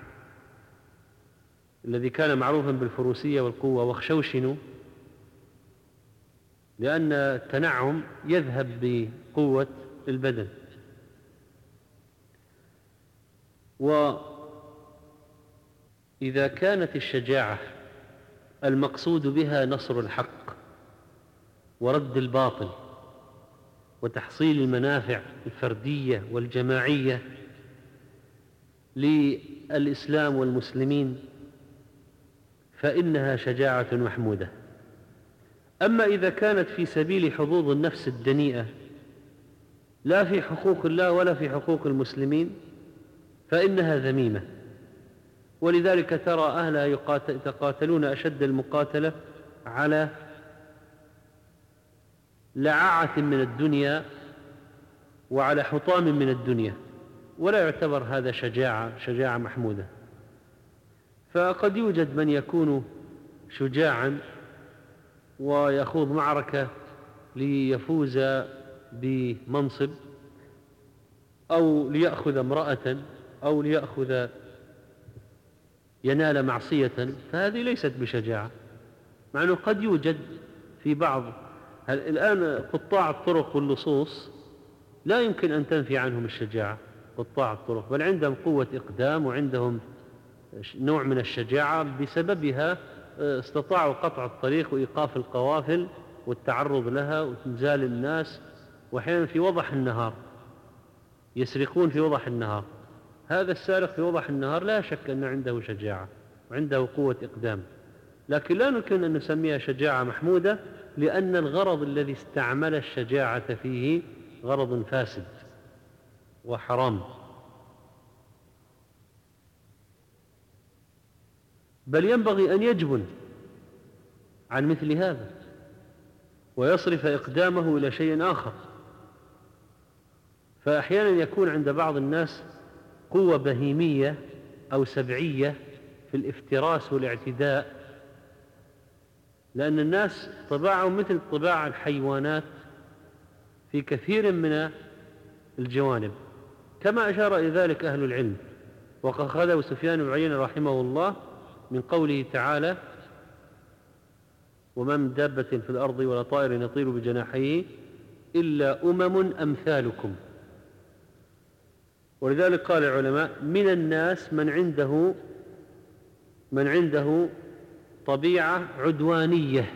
الذي كان معروفا بالفروسية والقوة، واخشوشنوا، لأن التنعم يذهب بقوة البدن. وإذا كانت الشجاعة المقصود بها نصر الحق ورد الباطل وتحصيل المنافع الفردية والجماعية للإسلام والمسلمين، فإنها شجاعة محمودة. أما إذا كانت في سبيل حظوظ النفس الدنيئة لا في حقوق الله ولا في حقوق المسلمين، فإنها ذميمة. ولذلك ترى أهلها يتقاتلون أشد المقاتلة على لعاعة من الدنيا وعلى حطام من الدنيا، ولا يعتبر هذا شجاعة محمودة. فقد يوجد من يكون شجاعا ويخوض معركة ليفوز بمنصب أو ليأخذ امرأة أو ينال معصية، فهذه ليست بشجاعة، مع أنه قد يوجد في بعض. الآن قطاع الطرق واللصوص لا يمكن أن تنفي عنهم الشجاعة، قطاع الطرق، بل عندهم قوة إقدام وعندهم نوع من الشجاعة بسببها استطاعوا قطع الطريق وإيقاف القوافل والتعرض لها وإنزال الناس، وأحيانا في وضح النهار يسرقون في وضح النهار. هذا السارق في وضح النهار لا شك أن عنده شجاعة وعنده قوة إقدام، لكن لا يمكن أن نسميها شجاعة محمودة، لأن الغرض الذي استعمل الشجاعة فيه غرض فاسد وحرام. بل ينبغي أن يجبن عن مثل هذا ويصرف إقدامه إلى شيء آخر. فأحيانا يكون عند بعض الناس قوة بهيمية أو سبعية في الافتراس والاعتداء، لأن الناس طباعهم مثل طباع الحيوانات في كثير من الجوانب، كما أشار إلى ذلك أهل العلم. وقد أخذه سفيان بن عيينة رحمه الله من قوله تعالى: وما من دابة في الأرض ولا طائر يطير بجناحيه إلا أمثالكم. ولذلك قال العلماء: من الناس من عنده طبيعة عدوانية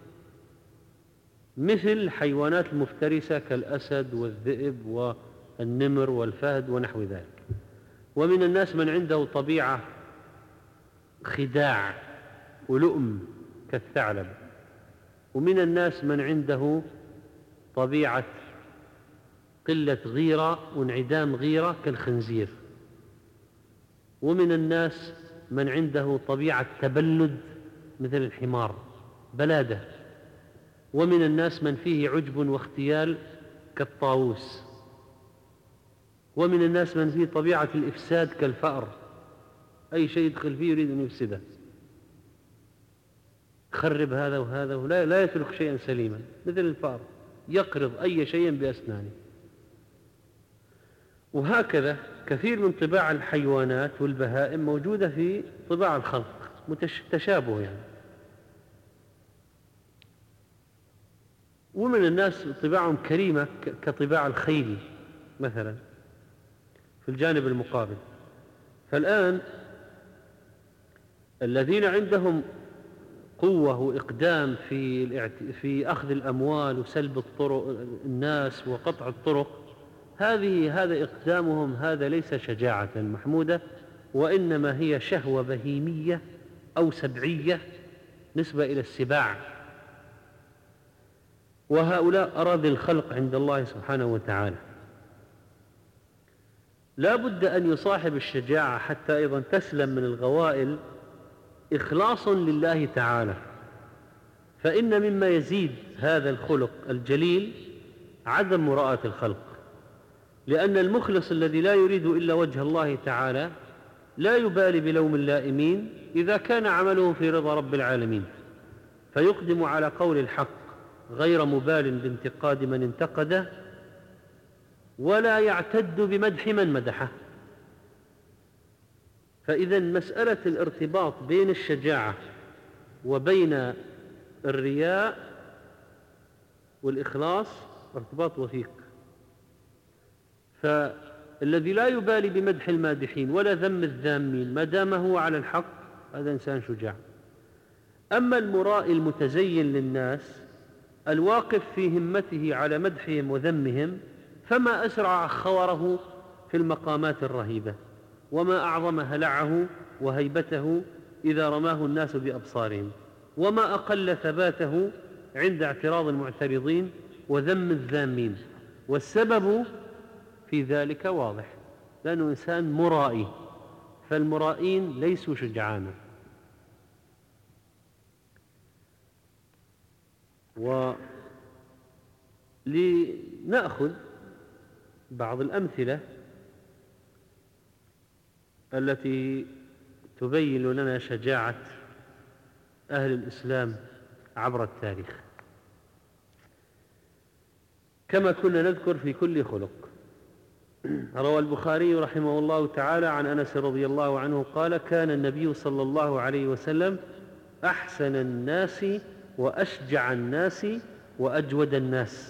مثل الحيوانات المفترسة كالأسد والذئب والنمر والفهد ونحو ذلك. ومن الناس من عنده طبيعة خداع ولؤم كالثعلب. ومن الناس من عنده طبيعة قلة غيرة وانعدام غيرة كالخنزير. ومن الناس من عنده طبيعة تبلد مثل الحمار، بلادة. ومن الناس من فيه عجب واختيال كالطاووس. ومن الناس من فيه طبيعة الإفساد كالفأر، أي شيء يدخل فيه يريد أن يفسده، يخرب هذا وهذا، ولا لا يترك شيئا سليما، مثل الفأر يقرض أي شيء بأسنانه. وهكذا كثير من طباع الحيوانات والبهائم موجودة في طباع الخلق، تشابه يعني. ومن الناس طباعهم كريمة كطباع الخيل مثلا في الجانب المقابل. فالآن الذين عندهم قوة وإقدام في أخذ الأموال وسلب الطرق الناس وقطع الطرق، هذا إقدامهم هذا ليس شجاعة محمودة، وإنما هي شهوة بهيمية أو سبعية نسبة إلى السباع. وهؤلاء أراذل الخلق عند الله سبحانه وتعالى. لا بد أن يصاحب الشجاعة حتى أيضا تسلم من الغوائل إخلاص لله تعالى. فإن مما يزيد هذا الخلق الجليل عدم مراءة الخلق، لأن المخلص الذي لا يريد إلا وجه الله تعالى لا يبالي بلوم اللائمين إذا كان عمله في رضا رب العالمين، فيقدم على قول الحق غير مبال بانتقاد من انتقده، ولا يعتد بمدح من مدحه. فإذا مسألة الارتباط بين الشجاعة وبين الرياء والإخلاص ارتباط وثيق. فالذي لا يبالي بمدح المادحين ولا ذم الذامين ما دام هو على الحق هذا إنسان شجاع. أما المرائي المتزين للناس الواقف في همته على مدحهم وذمهم، فما أسرع خوره في المقامات الرهيبة، وما أعظم هلعه وهيبته إذا رماه الناس بأبصارهم، وما أقل ثباته عند اعتراض المعترضين وذم الذامين. والسبب في ذلك واضح، لأنه إنسان مرائي، فالمرائين ليسوا شجعانا. ولنأخذ بعض الأمثلة التي تبين لنا شجاعة أهل الإسلام عبر التاريخ، كما كنا نذكر في كل خلق. روى البخاري رحمه الله تعالى عن أنس رضي الله عنه قال: كان النبي صلى الله عليه وسلم أحسن الناس وأشجع الناس وأجود الناس.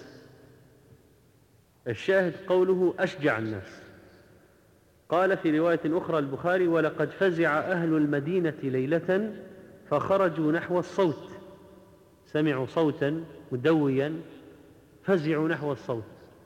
الشاهد قوله أشجع الناس. قال في رواية أخرى البخاري: ولقد فزع أهل المدينة ليلة فخرجوا نحو الصوت، سمعوا صوتا مدويا فزعوا نحو الصوت،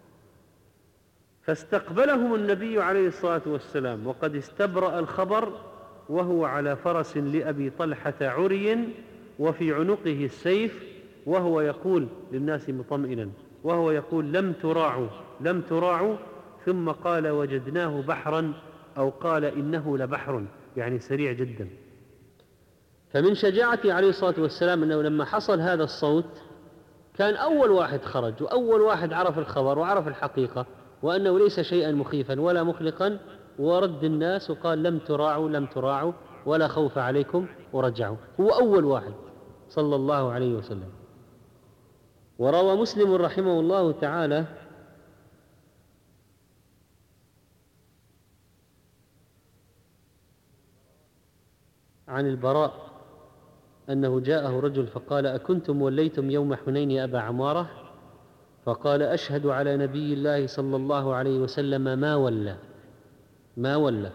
فاستقبلهم النبي عليه الصلاة والسلام وقد استبرأ الخبر، وهو على فرس لأبي طلحة عري وفي عنقه السيف، وهو يقول للناس مطمئنا، وهو يقول: لم تراعوا لم تراعوا، ثم قال: وجدناه بحرا، أو قال: إنه لبحر، يعني سريع جدا. فمن شجاعته عليه الصلاة والسلام أنه لما حصل هذا الصوت كان أول واحد خرج، وأول واحد عرف الخبر وعرف الحقيقة وأنه ليس شيئا مخيفا ولا مخلقا، ورد الناس وقال: لم تراعوا لم تراعوا ولا خوف عليكم، ورجعوا. هو أول واحد صلى الله عليه وسلم. وروى مسلم رحمه الله تعالى عن البراء أنه جاءه رجل فقال: أكنتم وليتم يوم حنين يا أبا عمارة؟ فقال: أشهد على نبي الله صلى الله عليه وسلم ما ولى،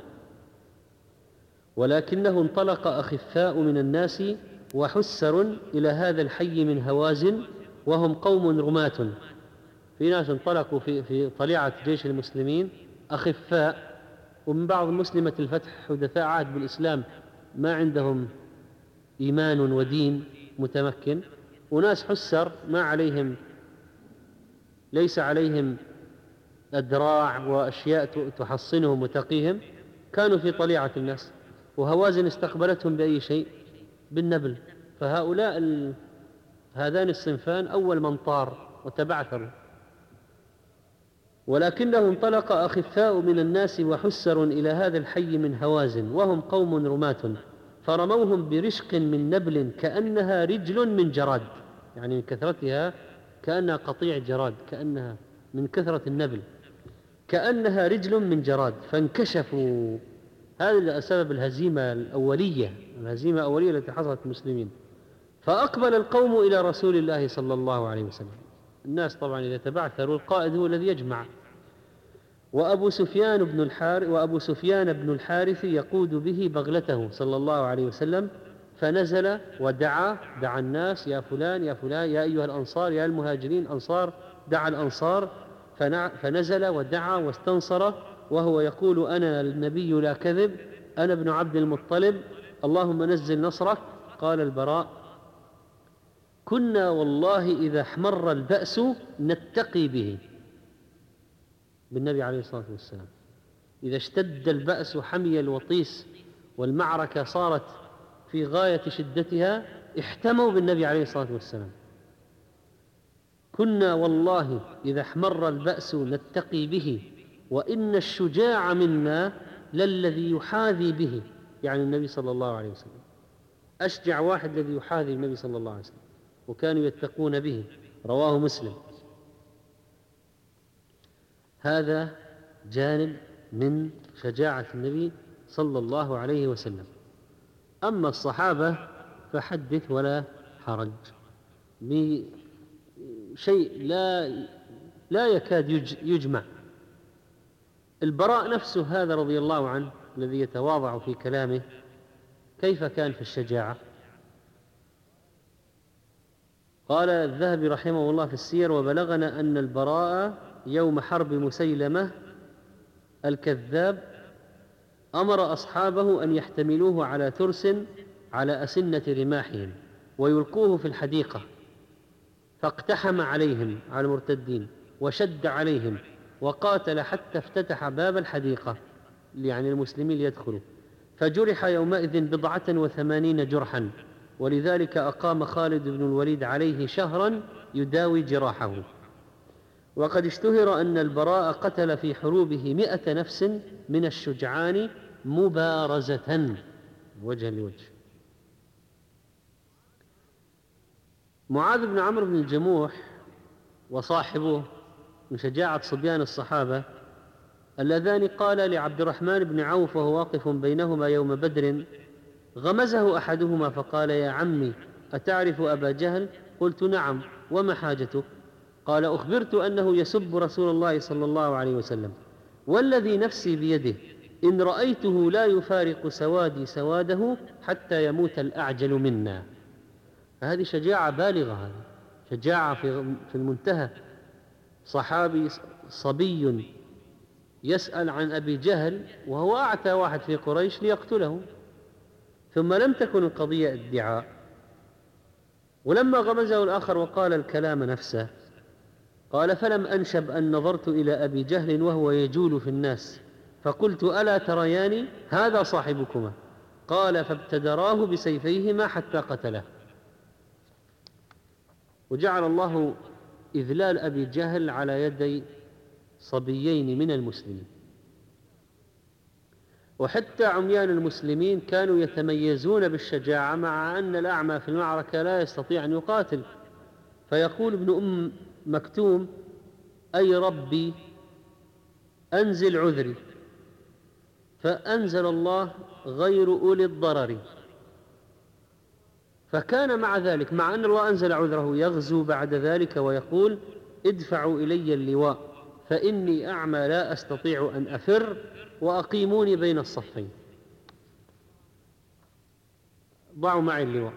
ولكنه انطلق أخفاء من الناس وحسر إلى هذا الحي من هوازن، وهم قوم رماة. في ناس انطلقوا في طليعة جيش المسلمين أخفاء، ومن بعض مسلمة الفتح حدثاء عهد بالإسلام ما عندهم إيمان ودين متمكن، وناس حسر ما عليهم، ليس عليهم أدراع وأشياء تحصنهم وتقيهم، كانوا في طليعة الناس، وهوازن استقبلتهم بأي شيء؟ بالنبل. فهؤلاء هذان الصنفان أول من طار وتبعثروا. ولكنه انطلق أخفاء من الناس وحسر إلى هذا الحي من هوازن وهم قوم رماة، فرموهم برشق من نبل كأنها رجل من جراد، يعني من كثرتها كأنها قطيع جراد، كأنها من كثرة النبل كأنها رجل من جراد، فانكشفوا. هذا سبب الهزيمة الأولية التي حصلت المسلمين. فأقبل القوم إلى رسول الله صلى الله عليه وسلم. الناس طبعا إذا تبعثروا القائد هو الذي يجمع، وأبو سفيان بن الحارث يقود به بغلته صلى الله عليه وسلم. فنزل ودعا الناس: يا فلان يا فلان، يا أيها الأنصار، يا المهاجرين أنصار. دعا الأنصار، فنزل ودعا واستنصر وهو يقول: أنا النبي لا كذب، أنا ابن عبد المطلب، اللهم نزل نصرك. قال البراء: كنا والله إذا احمر البأس نتقي به، بالنبي عليه الصلاة والسلام. إذا اشتد البأس وحمي الوطيس والمعركة صارت في غاية شدتها احتموا بالنبي عليه الصلاة والسلام. كنا والله إذا احمر البأس نتقي به، وإن الشجاع منا للذي يحاذي به، يعني النبي صلى الله عليه وسلم. أشجع واحد الذي يحاذي النبي صلى الله عليه وسلم، وكانوا يتقون به. رواه مسلم. هذا جانب من شجاعة النبي صلى الله عليه وسلم. أما الصحابة فحدث ولا حرج، بشيء لا يكاد يجمع. البراء نفسه هذا رضي الله عنه الذي يتواضع في كلامه، كيف كان في الشجاعة؟ قال الذهبي رحمه الله في السير: وبلغنا أن البراء يوم حرب مسيلمة الكذاب أمر أصحابه أن يحتملوه على ترس على أسنة رماحهم ويلقوه في الحديقة، فاقتحم عليهم، على المرتدين، وشد عليهم وقاتل حتى افتتح باب الحديقة، يعني المسلمين ليدخلوا، فجرح يومئذ 87 جرحا، ولذلك أقام خالد بن الوليد عليه شهرا يداوي جراحه. وقد اشتهر أن البراء قتل في حروبه 100 نفس من الشجعان مبارزة وجها لوجه. معاذ بن عمرو بن الجموح وصاحبه من شجاعة صبيان الصحابة اللذان قال لعبد الرحمن بن عوف وهو واقف بينهما يوم بدر، غمزه أحدهما فقال: يا عمي أتعرف أبا جهل؟ قلت: نعم، وما حاجته؟ قال: أخبرت أنه يسب رسول الله صلى الله عليه وسلم، والذي نفسي بيده إن رأيته لا يفارق سوادي سواده حتى يموت الأعجل منا. هذه شجاعة بالغة، هذه شجاعة في المنتهى. صحابي صبي يسأل عن أبي جهل وهو أعتى واحد في قريش ليقتله، ثم لم تكن القضية ادعاء. ولما غمزه الآخر وقال الكلام نفسه قال: فلم أنشب أن نظرت إلى أبي جهل وهو يجول في الناس فقلت: ألا ترياني هذا صاحبكما؟ قال: فابتدراه بسيفيهما حتى قتله. وجعل الله إذلال أبي جهل على يدي صبيين من المسلمين. وحتى عميان المسلمين كانوا يتميزون بالشجاعة، مع أن الأعمى في المعركة لا يستطيع أن يقاتل، فيقول ابن أم مكتوم: أي ربي أنزل عذري، فأنزل الله غير أولي الضرر. فكان مع ذلك، مع أن الله أنزل عذره، يغزو بعد ذلك ويقول: ادفعوا إلي اللواء فإني أعمى لا أستطيع أن أفر، وأقيموني بين الصفين، ضعوا معي اللواء.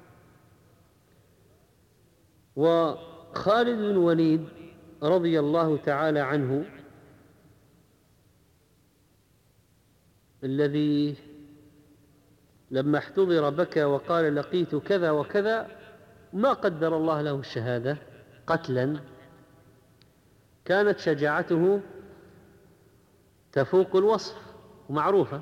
وخالد بن الوليد رضي الله تعالى عنه الذي لما احتضر بكى وقال: لقيت كذا وكذا، ما قدر الله له الشهادة قتلا، كانت شجاعته تفوق الوصف ومعروفة.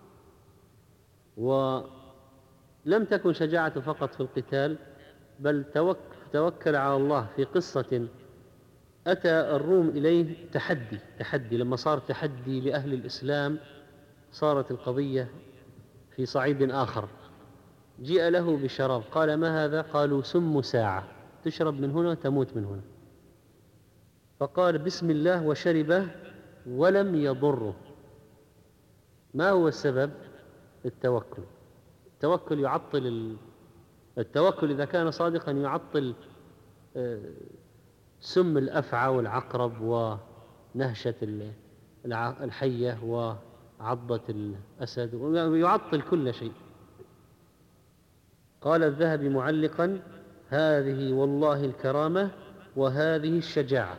ولم تكن شجاعته فقط في القتال، بل توكل على الله في قصة أتى الروم إليه تحدي لما صار تحدي لأهل الإسلام، صارت القضية في صعيد آخر. جيء له بشراب، قال ما هذا؟ قالوا سم ساعة، تشرب من هنا تموت من هنا. فقال بسم الله وشربه ولم يضره. ما هو السبب؟ التوكل. التوكل يعطل التوكل إذا كان صادقا يعطل سم الأفعى والعقرب ونهشة الحية وعضة الأسد، ويعطل كل شيء. قال الذهبي معلقا هذه والله الكرامة وهذه الشجاعة.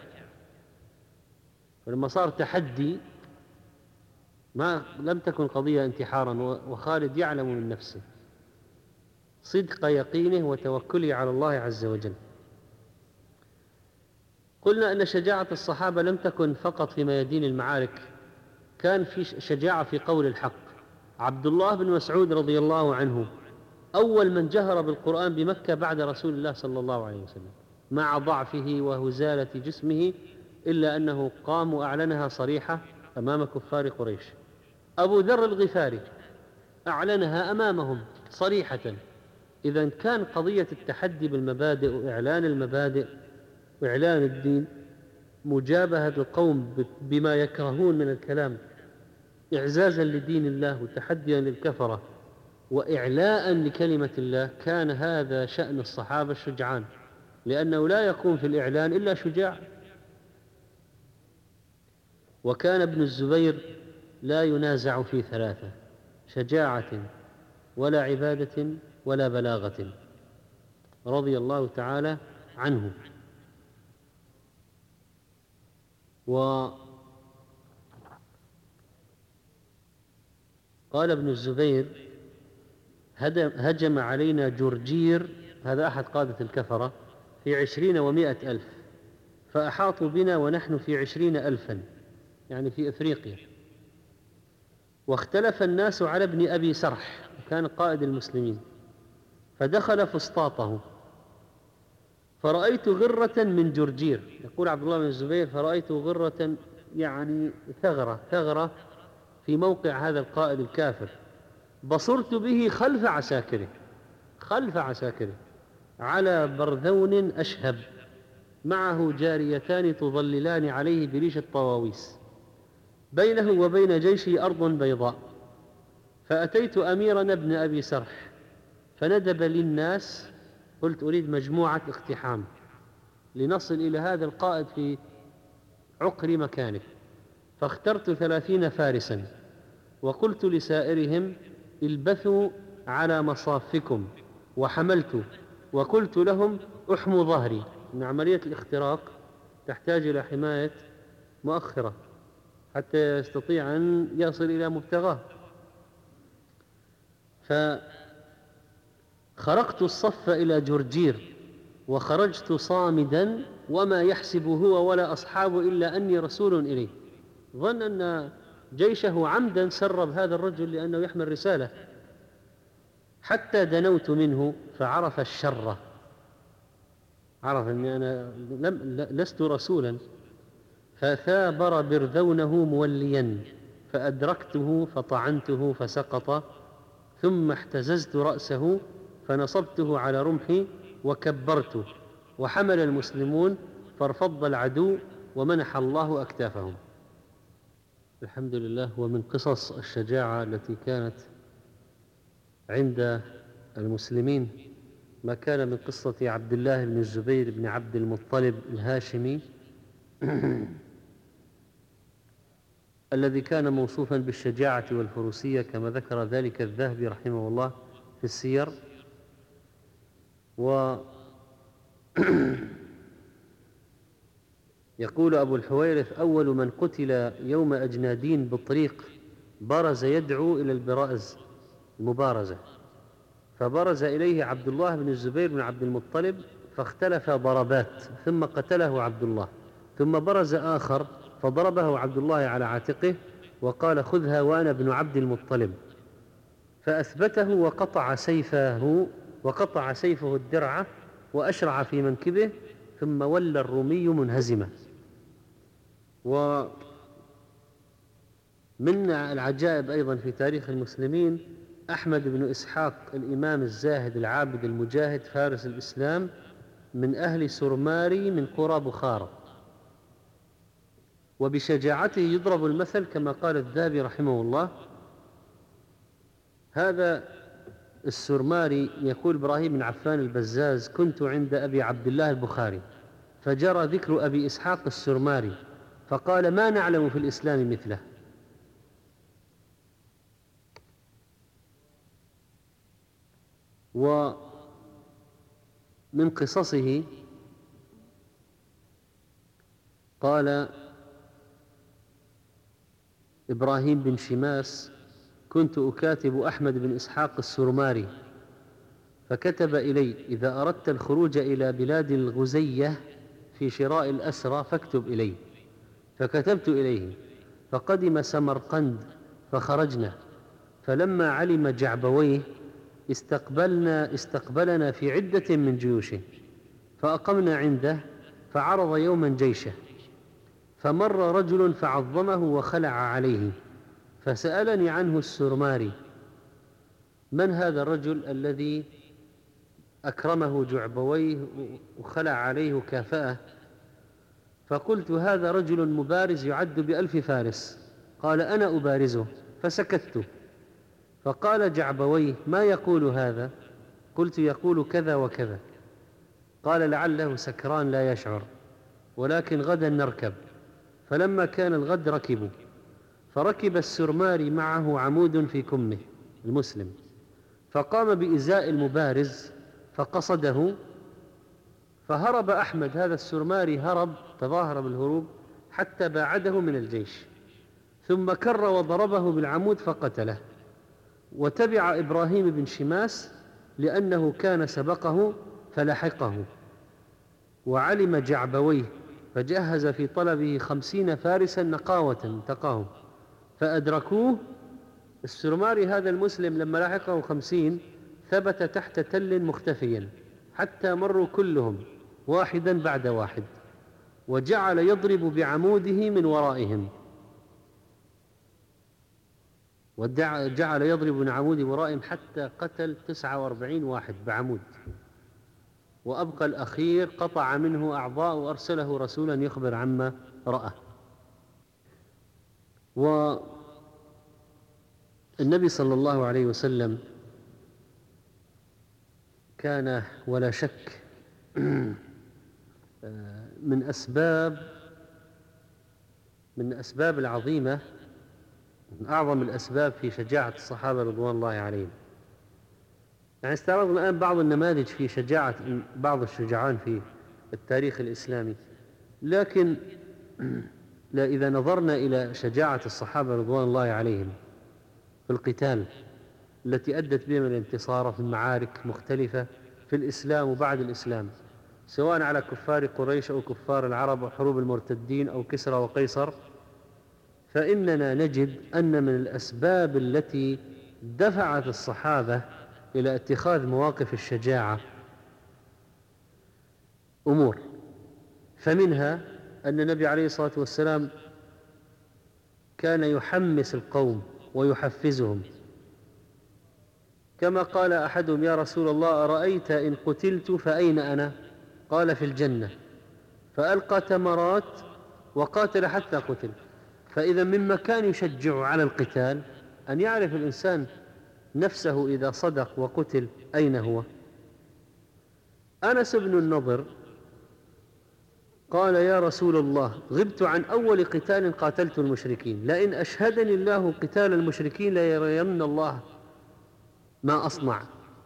فلما صار تحدي لم تكن قضية انتحارا، وخالد يعلم من نفسه صدق يقينه وتوكله على الله عز وجل. قلنا أن شجاعة الصحابة لم تكن فقط في ميادين المعارك، كان في شجاعة في قول الحق. عبد الله بن مسعود رضي الله عنه أول من جهر بالقرآن بمكة بعد رسول الله صلى الله عليه وسلم، مع ضعفه وهزالة جسمه، إلا أنه قام وأعلنها صريحة أمام كفار قريش. أبو ذر الغفاري أعلنها أمامهم صريحة. إذن كان قضية التحدي بالمبادئ وإعلان المبادئ وإعلان الدين، مجابهة القوم بما يكرهون من الكلام إعزازا لدين الله وتحديا للكفرة وإعلاء لكلمة الله، كان هذا شأن الصحابة الشجعان، لأنه لا يقوم في الإعلان إلا شجاع. وكان ابن الزبير لا ينازع في ثلاثة: شجاعة ولا عبادة ولا بلاغة، رضي الله تعالى عنه. وقال ابن الزبير هجم علينا جرجير، هذا أحد قادة الكفرة، في 20 و100 ألف، فأحاطوا بنا ونحن في 20 ألفا، يعني في إفريقيا. واختلف الناس على ابن أبي سرح، كان قائد المسلمين، فدخل فسطاطه فرأيت غرة من جرجير. يقول عبد الله بن الزبير فرأيت غرة، يعني ثغرة في موقع هذا القائد الكافر، بصرت به خلف عساكره على برذون أشهب، معه جاريتان تظللان عليه بريش الطواويس، بينه وبين جيشه أرض بيضاء. فأتيت أميرنا ابن أبي سرح فندب للناس، قلت أريد مجموعة اقتحام لنصل إلى هذا القائد في عقر مكانه، فاخترت 30 فارسا وقلت لسائرهم البثوا على مصافكم، وحملت وقلت لهم احموا ظهري، إن عملية الاختراق تحتاج إلى حماية مؤخرة حتى يستطيع أن يصل إلى مبتغاه. فخرقت الصف إلى جرجير وخرجت صامدا، وما يحسب هو ولا أصحابه إلا أني رسول إليه. ظن أن جيشه عمدا سرب هذا الرجل لأنه يحمل رسالة، حتى دنوت منه فعرف الشر، عرف أني أنا لست رسولا، فثابر برذونه موليا، فأدركته فطعنته فسقط، ثم احتززت رأسه فنصبته على رمحي وكبرته، وحمل المسلمون فارفض العدو ومنح الله أكتافهم. الحمد لله. ومن قصص الشجاعة التي كانت عند المسلمين ما كان من قصة عبد الله بن الزبير بن عبد المطلب الهاشمي الذي كان موصوفا بالشجاعة والفروسية كما ذكر ذلك الذهبي رحمه الله في السير. يقول أبو الحويرث أول من قتل يوم أجنادين بالطريق برز يدعو إلى المبارزة، فبرز إليه عبد الله بن الزبير بن عبد المطلب فاختلف ضربات، ثم قتله عبد الله، ثم برز آخر فضربه عبد الله على عاتقه وقال خذها وأنا ابن عبد المطلب، فأثبته وقطع سيفه الدرع وأشرع في منكبه، ثم ولى الرومي منهزمة. ومن العجائب أيضا في تاريخ المسلمين أحمد بن إسحاق الإمام الزاهد العابد المجاهد فارس الإسلام من أهل سرماري من قرى بخارى، وبشجاعته يضرب المثل كما قال الذهبي رحمه الله. هذا السرماري يقول إبراهيم بن عفان البزاز: كنت عند أبي عبد الله البخاري فجرى ذكر أبي إسحاق السرماري فقال: ما نعلم في الإسلام مثله. ومن قصصه قال إبراهيم بن شماس: كنت أكاتب أحمد بن إسحاق السرماري فكتب إلي: إذا أردت الخروج إلى بلاد الغزية في شراء الأسرى فاكتب إلي. فكتبت إليه فقدم سمرقند فخرجنا، فلما علم جعبويه استقبلنا في عدة من جيوشه، فأقمنا عنده فعرض يوما جيشه، فمر رجل فعظمه وخلع عليه، فسألني عنه السرماري: من هذا الرجل الذي أكرمه جعبويه وخلع عليه كافأه؟ فقلت: هذا رجل مبارز يعد ب1000 فارس. قال: أنا أبارزه. فسكت. فقال جعبويه: ما يقول هذا؟ قلت: يقول كذا وكذا. قال: لعله سكران لا يشعر، ولكن غدا نركب. فلما كان الغد ركبوا، فركب السرماري معه عمود في كمه المسلم، فقام بإزاء المبارز فقصده، فهرب أحمد هذا السرماري، هرب تظاهر بالهروب حتى باعده من الجيش، ثم كر وضربه بالعمود فقتله. وتبع إبراهيم بن شماس لأنه كان سبقه فلحقه، وعلم جعبويه فجهز في طلبه 50 فارسا نقاوة تقاهم، فأدركوه. السرماري هذا المسلم لما لحقه 50 ثبت تحت تل مختفيا حتى مروا كلهم واحدا بعد واحد، وجعل يضرب بعموده من ورائهم، وجعل يضرب من عمود ورائهم حتى قتل 49 واحد بعمود، وأبقى الأخير قطع منه أعضاء وأرسله رسولا يخبر عما رأى. والنبي صلى الله عليه وسلم كان ولا شك من أسباب العظيمة، من أعظم الأسباب في شجاعة الصحابة رضوان الله عليهم. يعني استعرضنا الآن بعض النماذج في شجاعة بعض الشجعان في التاريخ الإسلامي، لكن لا، إذا نظرنا إلى شجاعة الصحابة رضوان الله عليهم في القتال التي أدت بهم الانتصار في المعارك مختلفة في الإسلام وبعد الإسلام، سواء على كفار قريش أو كفار العرب وحروب المرتدين أو كسرى وقيصر، فإننا نجد أن من الأسباب التي دفعت الصحابة إلى اتخاذ مواقف الشجاعة أمور. فمنها أن النبي عليه الصلاة والسلام كان يحمس القوم ويحفزهم، كما قال أحدهم: يا رسول الله، أرأيت إن قتلت فأين أنا؟ قال: في الجنة. فألقى تمرات وقاتل حتى قتل. فإذا مما كان يشجع على القتال أن يعرف الإنسان نفسه إذا صدق وقتل أين هو. أنس بن النضر قال: يا رسول الله، غبت عن أول قتال قاتلت المشركين، لئن أشهدني الله قتال المشركين ليرين الله ما أصنع.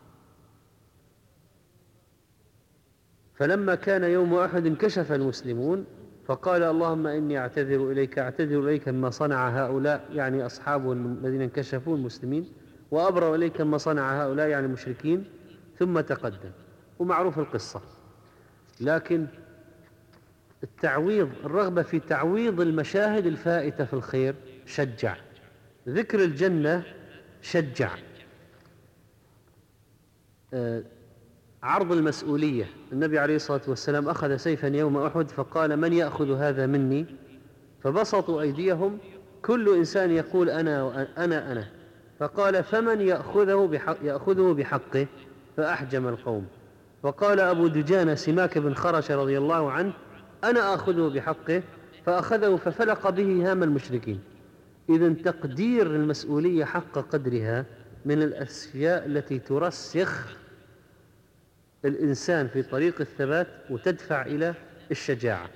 فلما كان يوم أحد انكشف المسلمون فقال: اللهم إني أعتذر إليك مما صنع هؤلاء، يعني أصحابه الذين انكشفوا المسلمين، وأبرأ إليك مما صنع هؤلاء، يعني المشركين، ثم تقدم. ومعروف القصة. لكن الرغبة في تعويض المشاهد الفائتة في الخير شجع، ذكر الجنة شجع، عرض المسؤولية. النبي عليه الصلاة والسلام أخذ سيفا يوم أحد فقال: من يأخذ هذا مني؟ فبسطوا أيديهم كل إنسان يقول أنا أنا أنا، فقال فمن يأخذه بحقه؟ فأحجم القوم. فقال أبو دجانة سماك بن خرش رضي الله عنه أنا آخذه بحقه، فأخذه ففلق به هام المشركين. إذن تقدير المسؤولية حق قدرها من الأشياء التي ترسخ الإنسان في طريق الثبات وتدفع إلى الشجاعة.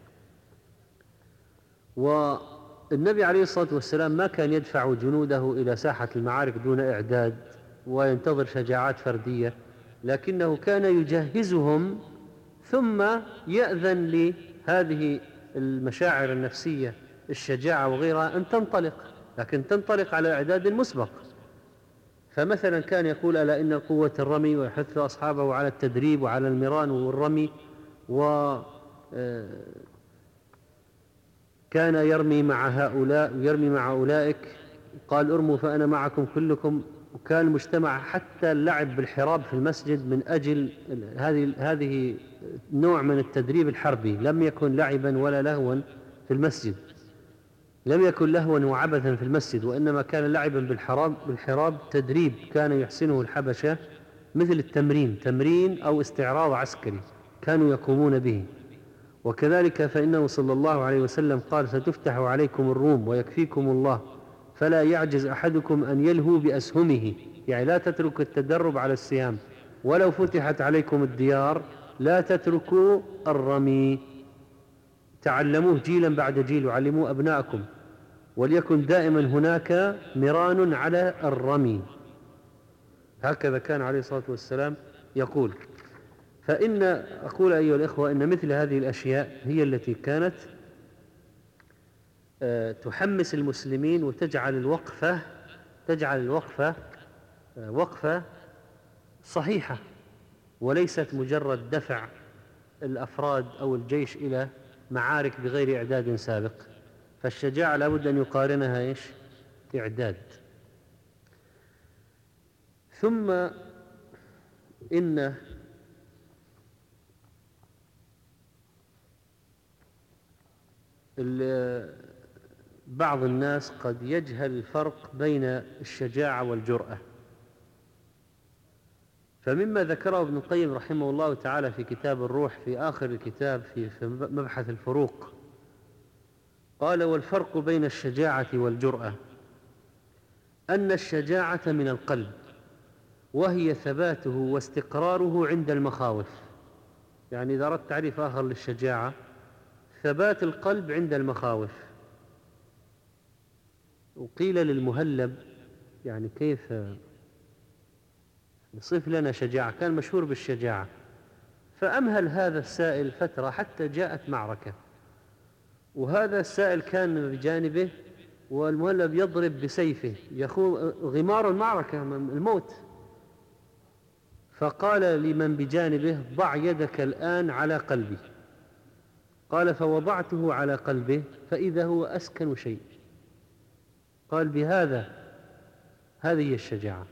والنبي عليه الصلاة والسلام ما كان يدفع جنوده إلى ساحة المعارك دون إعداد وينتظر شجاعات فردية، لكنه كان يجهزهم ثم يأذن لهذه المشاعر النفسية الشجاعة وغيرها أن تنطلق، لكن تنطلق على إعداد مسبق. فمثلا كان يقول ألا إن قوة الرمي، ويحث أصحابه على التدريب وعلى المران والرمي، وكان يرمي مع هؤلاء ويرمي مع أولئك، قال ارموا فأنا معكم كلكم. وكان مجتمع حتى اللعب بالحراب في المسجد من أجل هذه نوع من التدريب الحربي، لم يكن لعبا ولا لهوا في المسجد، لم يكن لهوا وعبثا في المسجد، وإنما كان لعبا بالحراب تدريب كان يحسنه الحبشة، مثل التمرين، تمرين أو استعراض عسكري كانوا يقومون به. وكذلك فإنه صلى الله عليه وسلم قال ستفتح عليكم الروم ويكفيكم الله، فلا يعجز أحدكم أن يلهو بأسهمه، يعني لا تترك التدرب على السهام. ولو فتحت عليكم الديار لا تتركوا الرمي، تعلموه جيلا بعد جيل وعلموا أبناءكم، وليكن دائما هناك مران على الرمي. هكذا كان عليه الصلاة والسلام يقول. أقول أيها الإخوة إن مثل هذه الأشياء هي التي كانت تحمس المسلمين وتجعل الوقفة وقفة صحيحة، وليست مجرد دفع الأفراد أو الجيش إلى معارك بغير إعداد سابق. فالشجاعة لابد أن يقارنها إعداد. ثم إن بعض الناس قد يجهل الفرق بين الشجاعة والجرأة. فمما ذكره ابن القيم رحمه الله تعالى في كتاب الروح في آخر الكتاب في مبحث الفروق، قال والفرق بين الشجاعة والجرأة أن الشجاعة من القلب، وهي ثباته واستقراره عند المخاوف. يعني إذا أردت تعريف آخر للشجاعة، ثبات القلب عند المخاوف. وقيل للمهلب يعني كيف صف لنا شجاعة، كان مشهور بالشجاعة، فأمهل هذا السائل فترة حتى جاءت معركة، وهذا السائل كان بجانبه والمهلب يضرب بسيفه غمار المعركة الموت. فقال لمن بجانبه ضع يدك الآن على قلبي. قال فوضعته على قلبه فإذا هو أسكن شيء. قال هذه هي الشجاعة.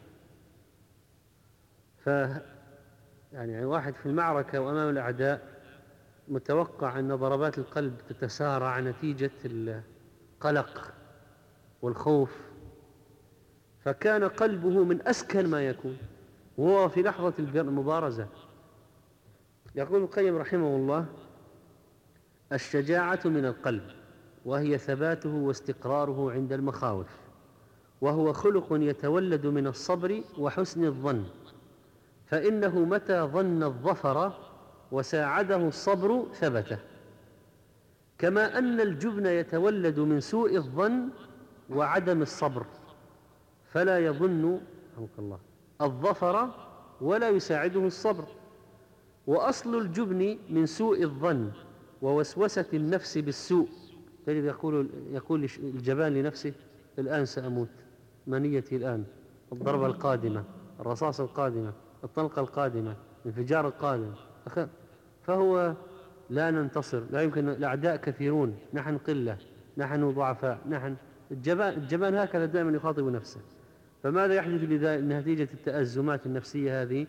يعني واحد في المعركة وأمام الأعداء متوقع أن ضربات القلب تتسارع نتيجة القلق والخوف، فكان قلبه من أسكن ما يكون وهو في لحظة المبارزة. يقول القيم رحمه الله الشجاعة من القلب، وهي ثباته واستقراره عند المخاوف، وهو خلق يتولد من الصبر وحسن الظن، فإنه متى ظن الظفر وساعده الصبر ثبته، كما أن الجبن يتولد من سوء الظن وعدم الصبر، فلا يظن الظفر ولا يساعده الصبر. وأصل الجبن من سوء الظن ووسوسة النفس بالسوء. تجد يقول الجبان لنفسه الآن سأموت، منيتي الآن، الضربة القادمة، الرصاصة القادمة، الطلقة القادمة، الانفجار القادم، فهو لا ننتصر، لا يمكن، الأعداء كثيرون، نحن قلة، نحن ضعفاء، الجبان هكذا دائما يخاطب نفسه. فماذا يحدث نتيجة التأزمات النفسية هذه؟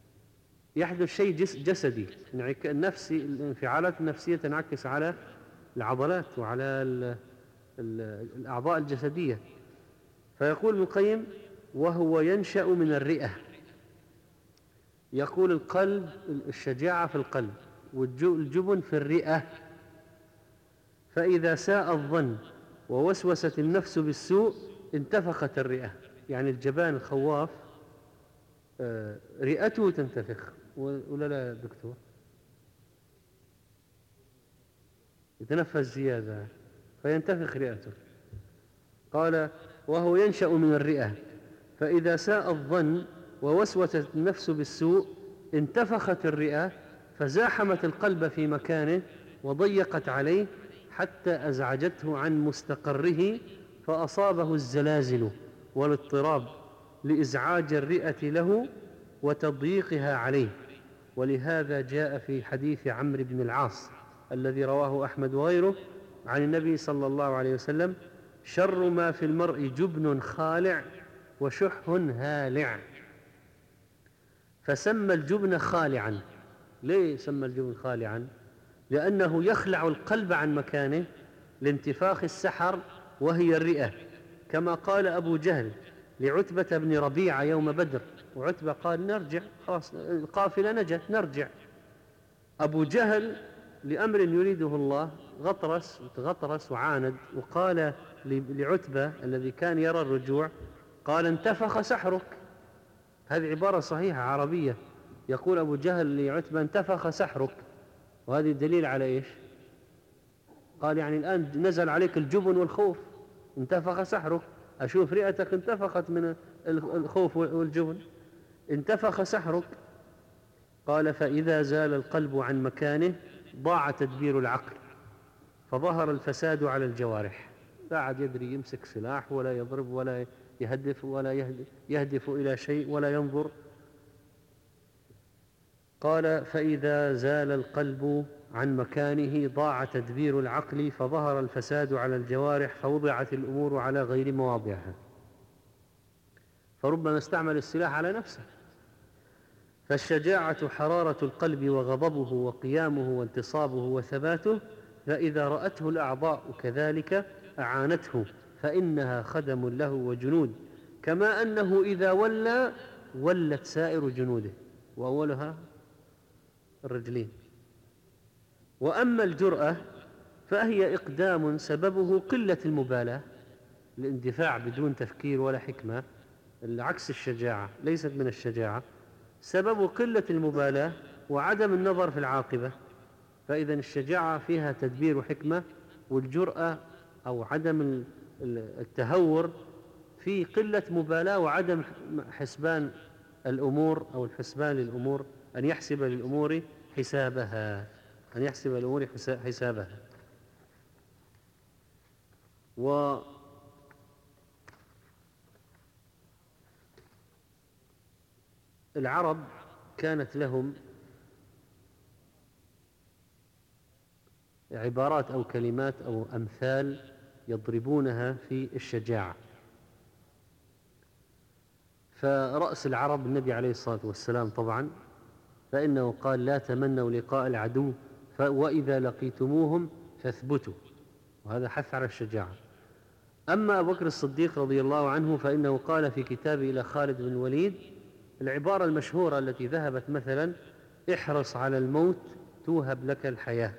يحدث شيء جسدي، الانفعالات النفسية تنعكس على العضلات وعلى الأعضاء الجسدية. فيقول ابن القيم: وهو ينشأ من الرئة. يقول القلب، الشجاعة في القلب، والجبن في الرئة. فإذا ساء الظن ووسوست النفس بالسوء انتفخت الرئة. يعني الجبان الخواف رئته تنتفخ، ولا لا يا دكتور؟ يتنفس زيادة فينتفخ رئته. قال: وهو ينشأ من الرئة، فإذا ساء الظن ووسوست النفس بالسوء انتفخت الرئة، فزاحمت القلب في مكانه وضيقت عليه حتى أزعجته عن مستقره، فأصابه الزلازل والاضطراب لإزعاج الرئة له وتضييقها عليه. ولهذا جاء في حديث عمرو بن العاص الذي رواه أحمد وغيره عن النبي صلى الله عليه وسلم: شر ما في المرء جبن خالع وشح هالع. فسمى الجبن خالعا. ليه سمى الجبن خالعا؟ لأنه يخلع القلب عن مكانه لانتفاخ السحر وهي الرئة، كما قال أبو جهل لعتبة بن ربيعة يوم بدر، وعتبة قال: نرجع، خلاص القافلة نجت نرجع. أبو جهل لأمر يريده الله غطرس وعاند، وقال لعتبة الذي كان يرى الرجوع، قال: انتفخ سحرك. هذه عبارة صحيحة عربية. يقول أبو جهل لعتبة: انتفخ سحرك. وهذه دليل على إيش؟ قال: يعني الآن نزل عليك الجبن والخوف، انتفخ سحرك. أشوف رئتك انتفخت من الخوف والجبن. انتفخ سحرك. قال: فإذا زال القلب عن مكانه ضاع تدبير العقل، فظهر الفساد على الجوارح. لا عاد يدري يمسك سلاح ولا يضرب ولا يهدف ولا يهدف إلى شيء ولا ينظر. قال: فإذا زال القلب عن مكانه ضاع تدبير العقل، فظهر الفساد على الجوارح، فوضعت الأمور على غير مواضعها. فربما استعمل السلاح على نفسه. فالشجاعة حرارة القلب وغضبه وقيامه وانتصابه وثباته، فإذا رأته الأعضاء كذلك أعانته، فإنها خدم له وجنود، كما أنه إذا ولت سائر جنوده، وأولها الرجلين. وأما الجرأة فهي إقدام سببه قلة المبالاة، الاندفاع بدون تفكير ولا حكمة، العكس الشجاعة، ليست من الشجاعة. سبب قلة المبالاة وعدم النظر في العاقبة. فإذا الشجاعة فيها تدبير وحكمة، والجرأة أو عدم التهور في قلة مبالاة وعدم حسبان الأمور، أو الحسبان للأمور، أن يحسب للأمور حسابها، أن يحسب الأمور حسابها. والعرب كانت لهم عبارات أو كلمات أو أمثال يضربونها في الشجاعة. فرأس العرب النبي عليه الصلاة والسلام طبعا، فإنه قال: لا تمنوا لقاء العدو وإذا لقيتموهم فاثبتوا، وهذا حث على الشجاعة. أما أبو بكر الصديق رضي الله عنه فإنه قال في كتابه إلى خالد بن الوليد العبارة المشهورة التي ذهبت مثلا: احرص على الموت توهب لك الحياة.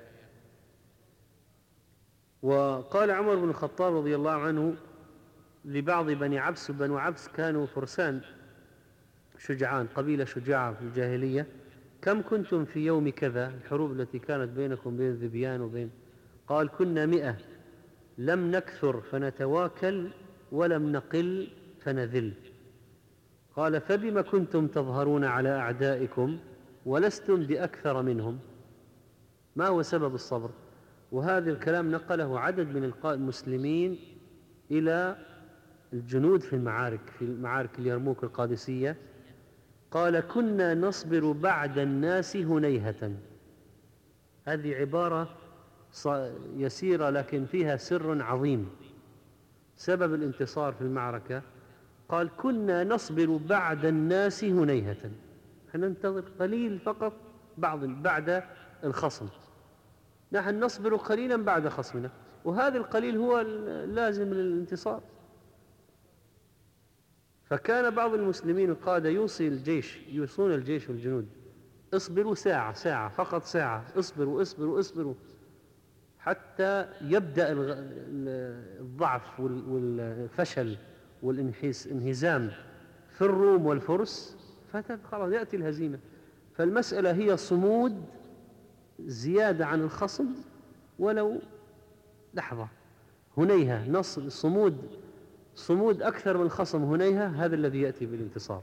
وقال عمر بن الخطاب رضي الله عنه لبعض بني عبس، بنو عبس كانوا فرسان شجعان، قبيلة شجاعة في الجاهلية: كم كنتم في يوم كذا، الحروب التي كانت بينكم بين الذبيان وبين، قال: كنا 100، لم نكثر فنتواكل ولم نقل فنذل. قال: فبما كنتم تظهرون على أعدائكم ولستم بأكثر منهم؟ ما هو سبب الصبر؟ وهذا الكلام نقله عدد من المسلمين إلى الجنود في المعارك اليرموك القادسية. قال: كنا نصبر بعد الناس هنيهة. هذه عبارة يسيرة لكن فيها سر عظيم. سبب الانتصار في المعركة، قال: كنا نصبر بعد الناس هنيهة، ننتظر قليل فقط بعد الخصم، نحن نصبر قليلا بعد خصمنا، وهذا القليل هو اللازم للانتصار. فكان بعض المسلمين القادة يوصون الجيش والجنود: اصبروا ساعة ساعة، فقط ساعة، اصبروا اصبروا اصبروا، حتى يبدأ الضعف والفشل والانهزام في الروم والفرس، خلاص يأتي الهزيمة. فالمسألة هي صمود زيادة عن الخصم ولو لحظة، هنيهة، نصر، صمود أكثر من الخصم، هنيهة، هذا الذي يأتي بالانتصار.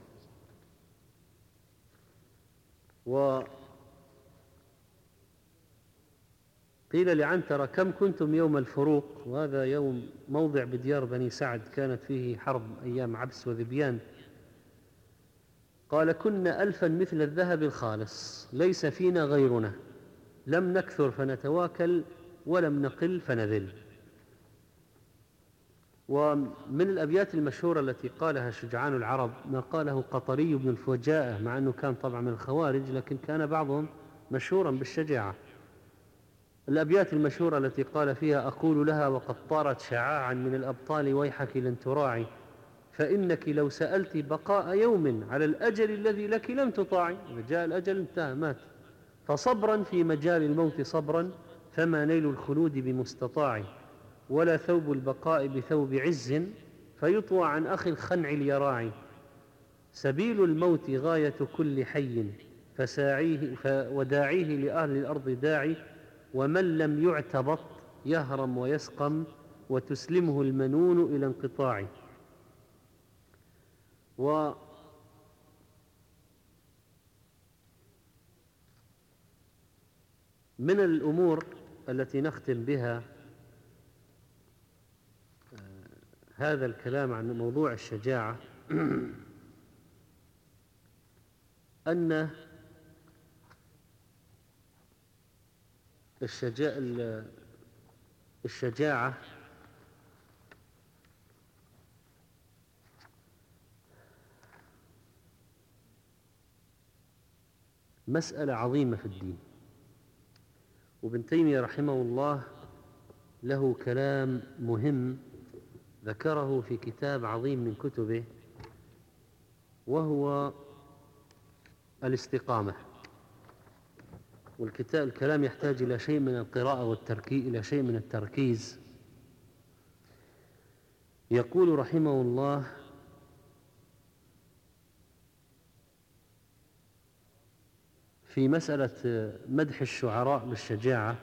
وقيل لعنترة: كم كنتم يوم الفروق؟ وهذا يوم موضع بديار بني سعد، كانت فيه حرب أيام عبس وذبيان. قال: كنا 1000 مثل الذهب الخالص، ليس فينا غيرنا، لم نكثر فنتواكل ولم نقل فنذل. ومن الأبيات المشهورة التي قالها شجعان العرب ما قاله قطري بن الفجاءة، مع أنه كان طبعا من الخوارج، لكن كان بعضهم مشهورا بالشجاعة. الأبيات المشهورة التي قال فيها: أقول لها وقد طارت شعاعا من الأبطال ويحك لن تراعي، فإنك لو سألت بقاء يوم على الأجل الذي لك لم تطاعي. إذا جاء الأجل انتهى، مات. فصبرا في مجال الموت صبرا، فما نيل الخلود بمستطاع، ولا ثوب البقاء بثوب عز، فيطوى عن أخي الخنع اليراعي. سبيل الموت غاية كل حي، فساعيه وداعيه لأهل الأرض داعي، ومن لم يعتبط يهرم ويسقم، وتسلمه المنون إلى انقطاع. ومن الأمور التي نختم بها هذا الكلام عن موضوع الشجاعة أن الشجاعة مسألة عظيمة في الدين. وابن تيمية رحمه الله له كلام مهم ذكره في كتاب عظيم من كتبه، وهو الاستقامة. الكلام يحتاج إلى شيء من القراءة إلى شيء من التركيز. يقول رحمه الله: في مسألة مدح الشعراء بالشجاعة: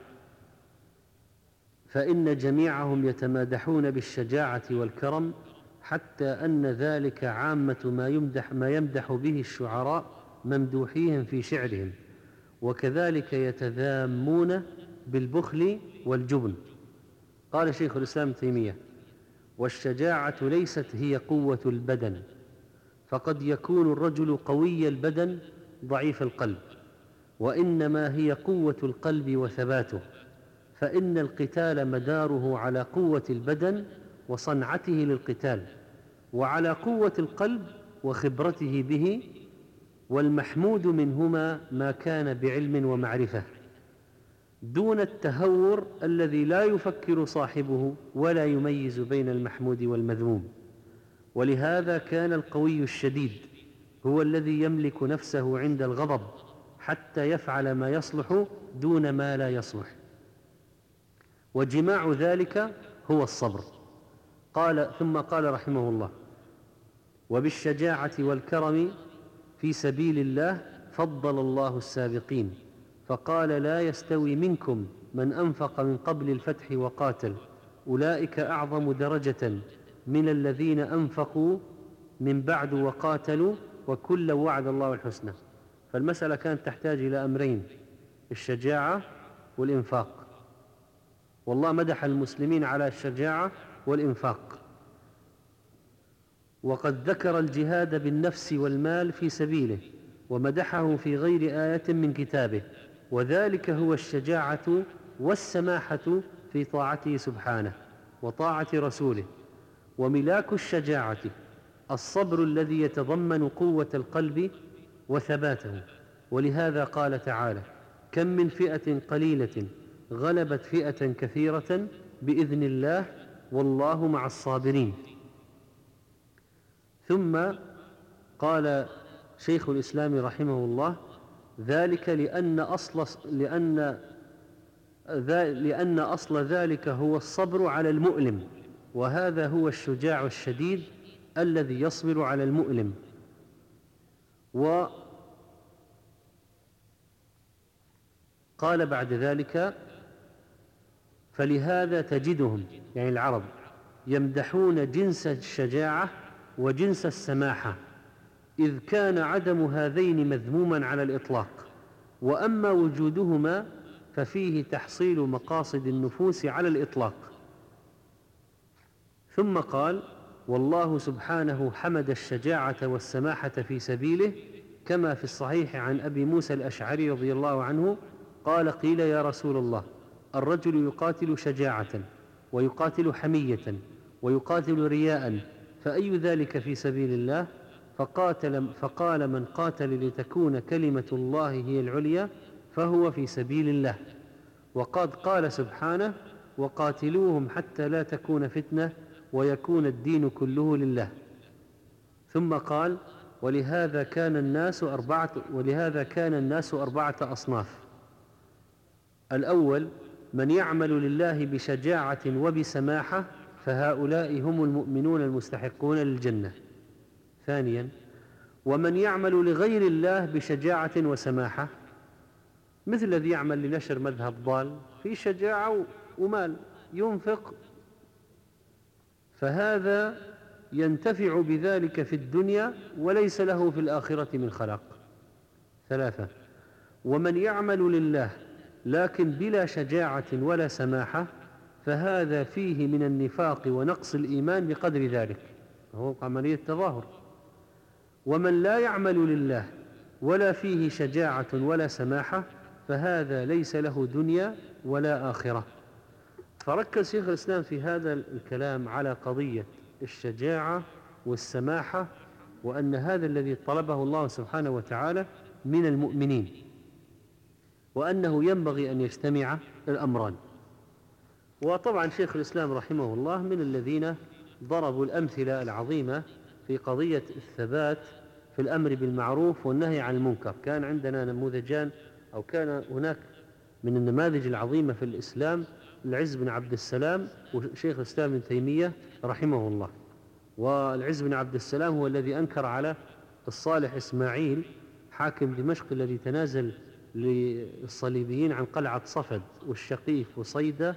فإن جميعهم يتمادحون بالشجاعة والكرم، حتى أن ذلك عامة ما يمدح به الشعراء ممدوحيهم في شعرهم، وكذلك يتذامون بالبخل والجبن. قال شيخ الإسلام تيمية: والشجاعة ليست هي قوة البدن، فقد يكون الرجل قوي البدن ضعيف القلب، وإنما هي قوة القلب وثباته، فإن القتال مداره على قوة البدن وصنعته للقتال، وعلى قوة القلب وخبرته به، والمحمود منهما ما كان بعلم ومعرفة، دون التهور الذي لا يفكر صاحبه ولا يميز بين المحمود والمذموم. ولهذا كان القوي الشديد هو الذي يملك نفسه عند الغضب حتى يفعل ما يصلح دون ما لا يصلح، وجماع ذلك هو الصبر. ثم قال رحمه الله: وبالشجاعة والكرم في سبيل الله فضل الله السابقين، فقال: لا يستوي منكم من أنفق من قبل الفتح وقاتل، أولئك أعظم درجة من الذين أنفقوا من بعد وقاتلوا، وكلا وعد الله الحسنى. فالمسألة كانت تحتاج إلى أمرين: الشجاعة والإنفاق. والله مدح المسلمين على الشجاعة والإنفاق، وقد ذكر الجهاد بالنفس والمال في سبيله، ومدحه في غير آية من كتابه، وذلك هو الشجاعة والسماحة في طاعته سبحانه وطاعة رسوله. وملاك الشجاعة الصبر الذي يتضمن قوة القلب وثباته، ولهذا قال تعالى: كم من فئة قليلة غلبت فئة كثيرة بإذن الله والله مع الصابرين. ثم قال شيخ الإسلام رحمه الله: ذلك لأن أصل ذلك هو الصبر على المؤلم، وهذا هو الشجاع الشديد الذي يصبر على المؤلم. وقال بعد ذلك: فلهذا تجدهم، يعني العرب، يمدحون جنس الشجاعة وجنس السماحة، إذ كان عدم هذين مذموما على الإطلاق، وأما وجودهما ففيه تحصيل مقاصد النفوس على الإطلاق. ثم قال: والله سبحانه حمد الشجاعة والسماحة في سبيله، كما في الصحيح عن أبي موسى الأشعري رضي الله عنه قال: قيل يا رسول الله، الرجل يقاتل شجاعة ويقاتل حمية ويقاتل رياء، فأي ذلك في سبيل الله؟ فقال: من قاتل لتكون كلمة الله هي العليا فهو في سبيل الله. وقد قال سبحانه: وقاتلوهم حتى لا تكون فتنة ويكون الدين كله لله. ثم قال: ولهذا كان الناس أربعة أصناف: الأول من يعمل لله بشجاعة وبسماحة، فهؤلاء هم المؤمنون المستحقون للجنة. ثانيا: ومن يعمل لغير الله بشجاعة وسماحة، مثل الذي يعمل لنشر مذهب ضال في شجاعة ومال ينفق، فهذا ينتفع بذلك في الدنيا وليس له في الآخرة من خلاق. ثلاثة: ومن يعمل لله لكن بلا شجاعة ولا سماحة، فهذا فيه من النفاق ونقص الإيمان بقدر ذلك، هو عملية تظاهر. ومن لا يعمل لله ولا فيه شجاعة ولا سماحة، فهذا ليس له دنيا ولا آخرة. فركز شيخ الإسلام في هذا الكلام على قضية الشجاعة والسماحة، وأن هذا الذي طلبه الله سبحانه وتعالى من المؤمنين، وأنه ينبغي أن يجتمع الأمران. وطبعا شيخ الإسلام رحمه الله من الذين ضربوا الأمثلة العظيمة في قضية الثبات في الأمر بالمعروف والنهي عن المنكر. كان عندنا نموذجان، أو كان هناك من النماذج العظيمة في الإسلام العز بن عبد السلام وشيخ الإسلام ابن تيمية رحمه الله. والعز بن عبد السلام هو الذي أنكر على الصالح إسماعيل حاكم دمشق الذي تنازل للصليبيين عن قلعة صفد والشقيف وصيدا،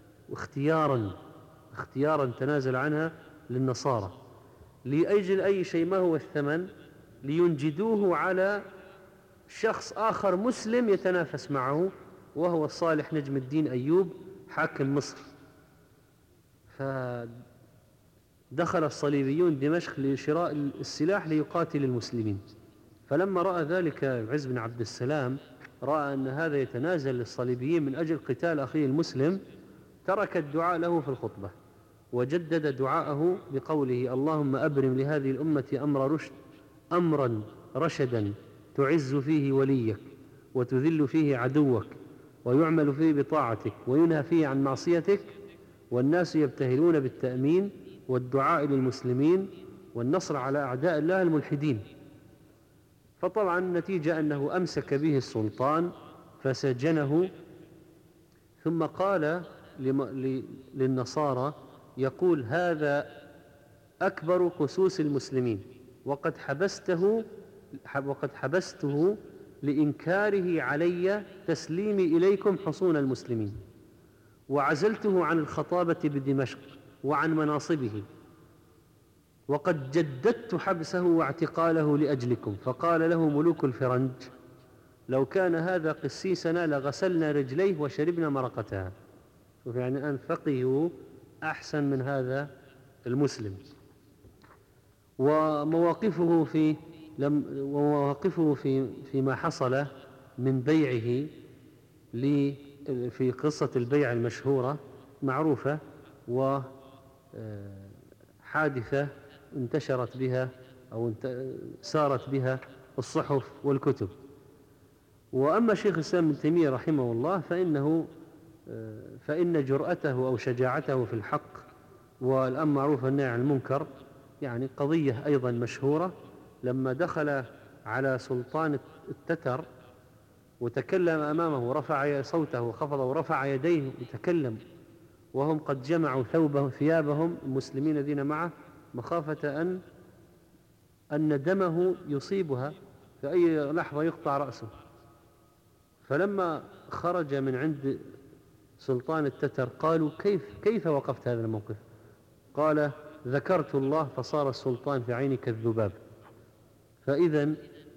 واختيارا تنازل عنها للنصارى لأجل أي شيء، ما هو الثمن؟ لينجدوه على شخص آخر مسلم يتنافس معه، وهو الصالح نجم الدين أيوب حاكم مصر. فدخل الصليبيون دمشق لشراء السلاح ليقاتل المسلمين، فلما رأى ذلك عز بن عبد السلام، رأى أن هذا يتنازل للصليبيين من أجل قتال أخيه المسلم، ترك الدعاء له في الخطبة وجدد دعاءه بقوله: اللهم أبرم لهذه الأمة أمرا رشدا تعز فيه وليك وتذل فيه عدوك ويعمل فيه بطاعتك وينهى فيه عن معصيتك، والناس يبتهلون بالتأمين والدعاء للمسلمين والنصر على أعداء الله الملحدين. فطبعا النتيجة أنه أمسك به السلطان فسجنه، ثم قال للنصارى يقول: هذا أكبر قسوس المسلمين، وقد حبسته لإنكاره علي تسليمي إليكم حصون المسلمين، وعزلته عن الخطابة بدمشق وعن مناصبه، وقد جددت حبسه واعتقاله لأجلكم. فقال له ملوك الفرنج: لو كان هذا قسيسنا لغسلنا رجليه وشربنا مرقتها. يعني أن فقهه أحسن من هذا المسلم. ومواقفه فيما حصل من بيعه في قصة البيع المشهورة معروفة، وحادثة انتشرت بها أو سارت بها الصحف والكتب. وأما شيخ الإسلام ابن تيمية رحمه الله فإنه فإن جرأته أو شجاعته في الحق والأمر معروف والنهي عن المنكر يعني قضية أيضا مشهورة. لما دخل على سلطان التتر وتكلم أمامه ورفع صوته وخفض ورفع يديه وتكلم وهم قد جمعوا ثيابهم المسلمين الذين معه مخافة أن دمه يصيبها في أي لحظة يقطع رأسه. فلما خرج من عند سلطان التتر قالوا كيف وقفت هذا الموقف؟ قال ذكرت الله فصار السلطان في عيني كالذباب. فإذا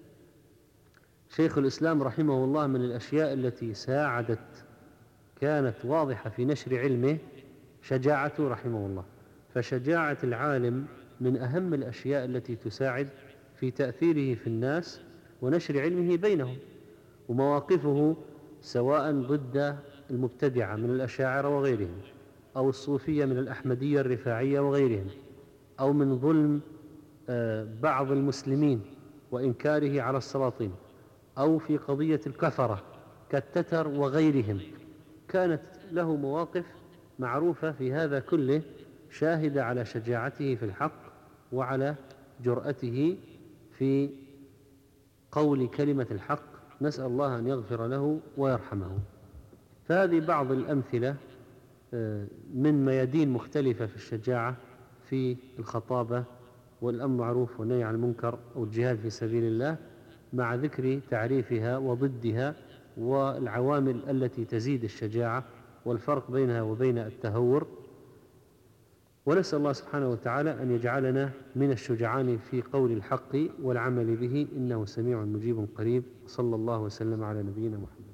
شيخ الإسلام رحمه الله من الأشياء التي ساعدت كانت واضحة في نشر علمه شجاعته رحمه الله. فشجاعة العالم من أهم الأشياء التي تساعد في تأثيره في الناس ونشر علمه بينهم. ومواقفه سواء ضد المبتدعة من الأشاعرة وغيرهم، أو الصوفية من الأحمدية الرفاعية وغيرهم، أو من ظلم بعض المسلمين وإنكاره على السلاطين، أو في قضية الكفرة كالتتر وغيرهم، كانت له مواقف معروفة في هذا كله شاهد على شجاعته في الحق وعلى جرأته في قول كلمة الحق. نسأل الله أن يغفر له ويرحمه. فهذه بعض الأمثلة من ميادين مختلفة في الشجاعة في الخطابة والأمر معروف والنهي عن المنكر أو الجهاد في سبيل الله، مع ذكر تعريفها وضدها والعوامل التي تزيد الشجاعة والفرق بينها وبين التهور. ونسأل الله سبحانه وتعالى أن يجعلنا من الشجعان في قول الحق والعمل به، إنه سميع مجيب قريب. صلى الله وسلم على نبينا محمد.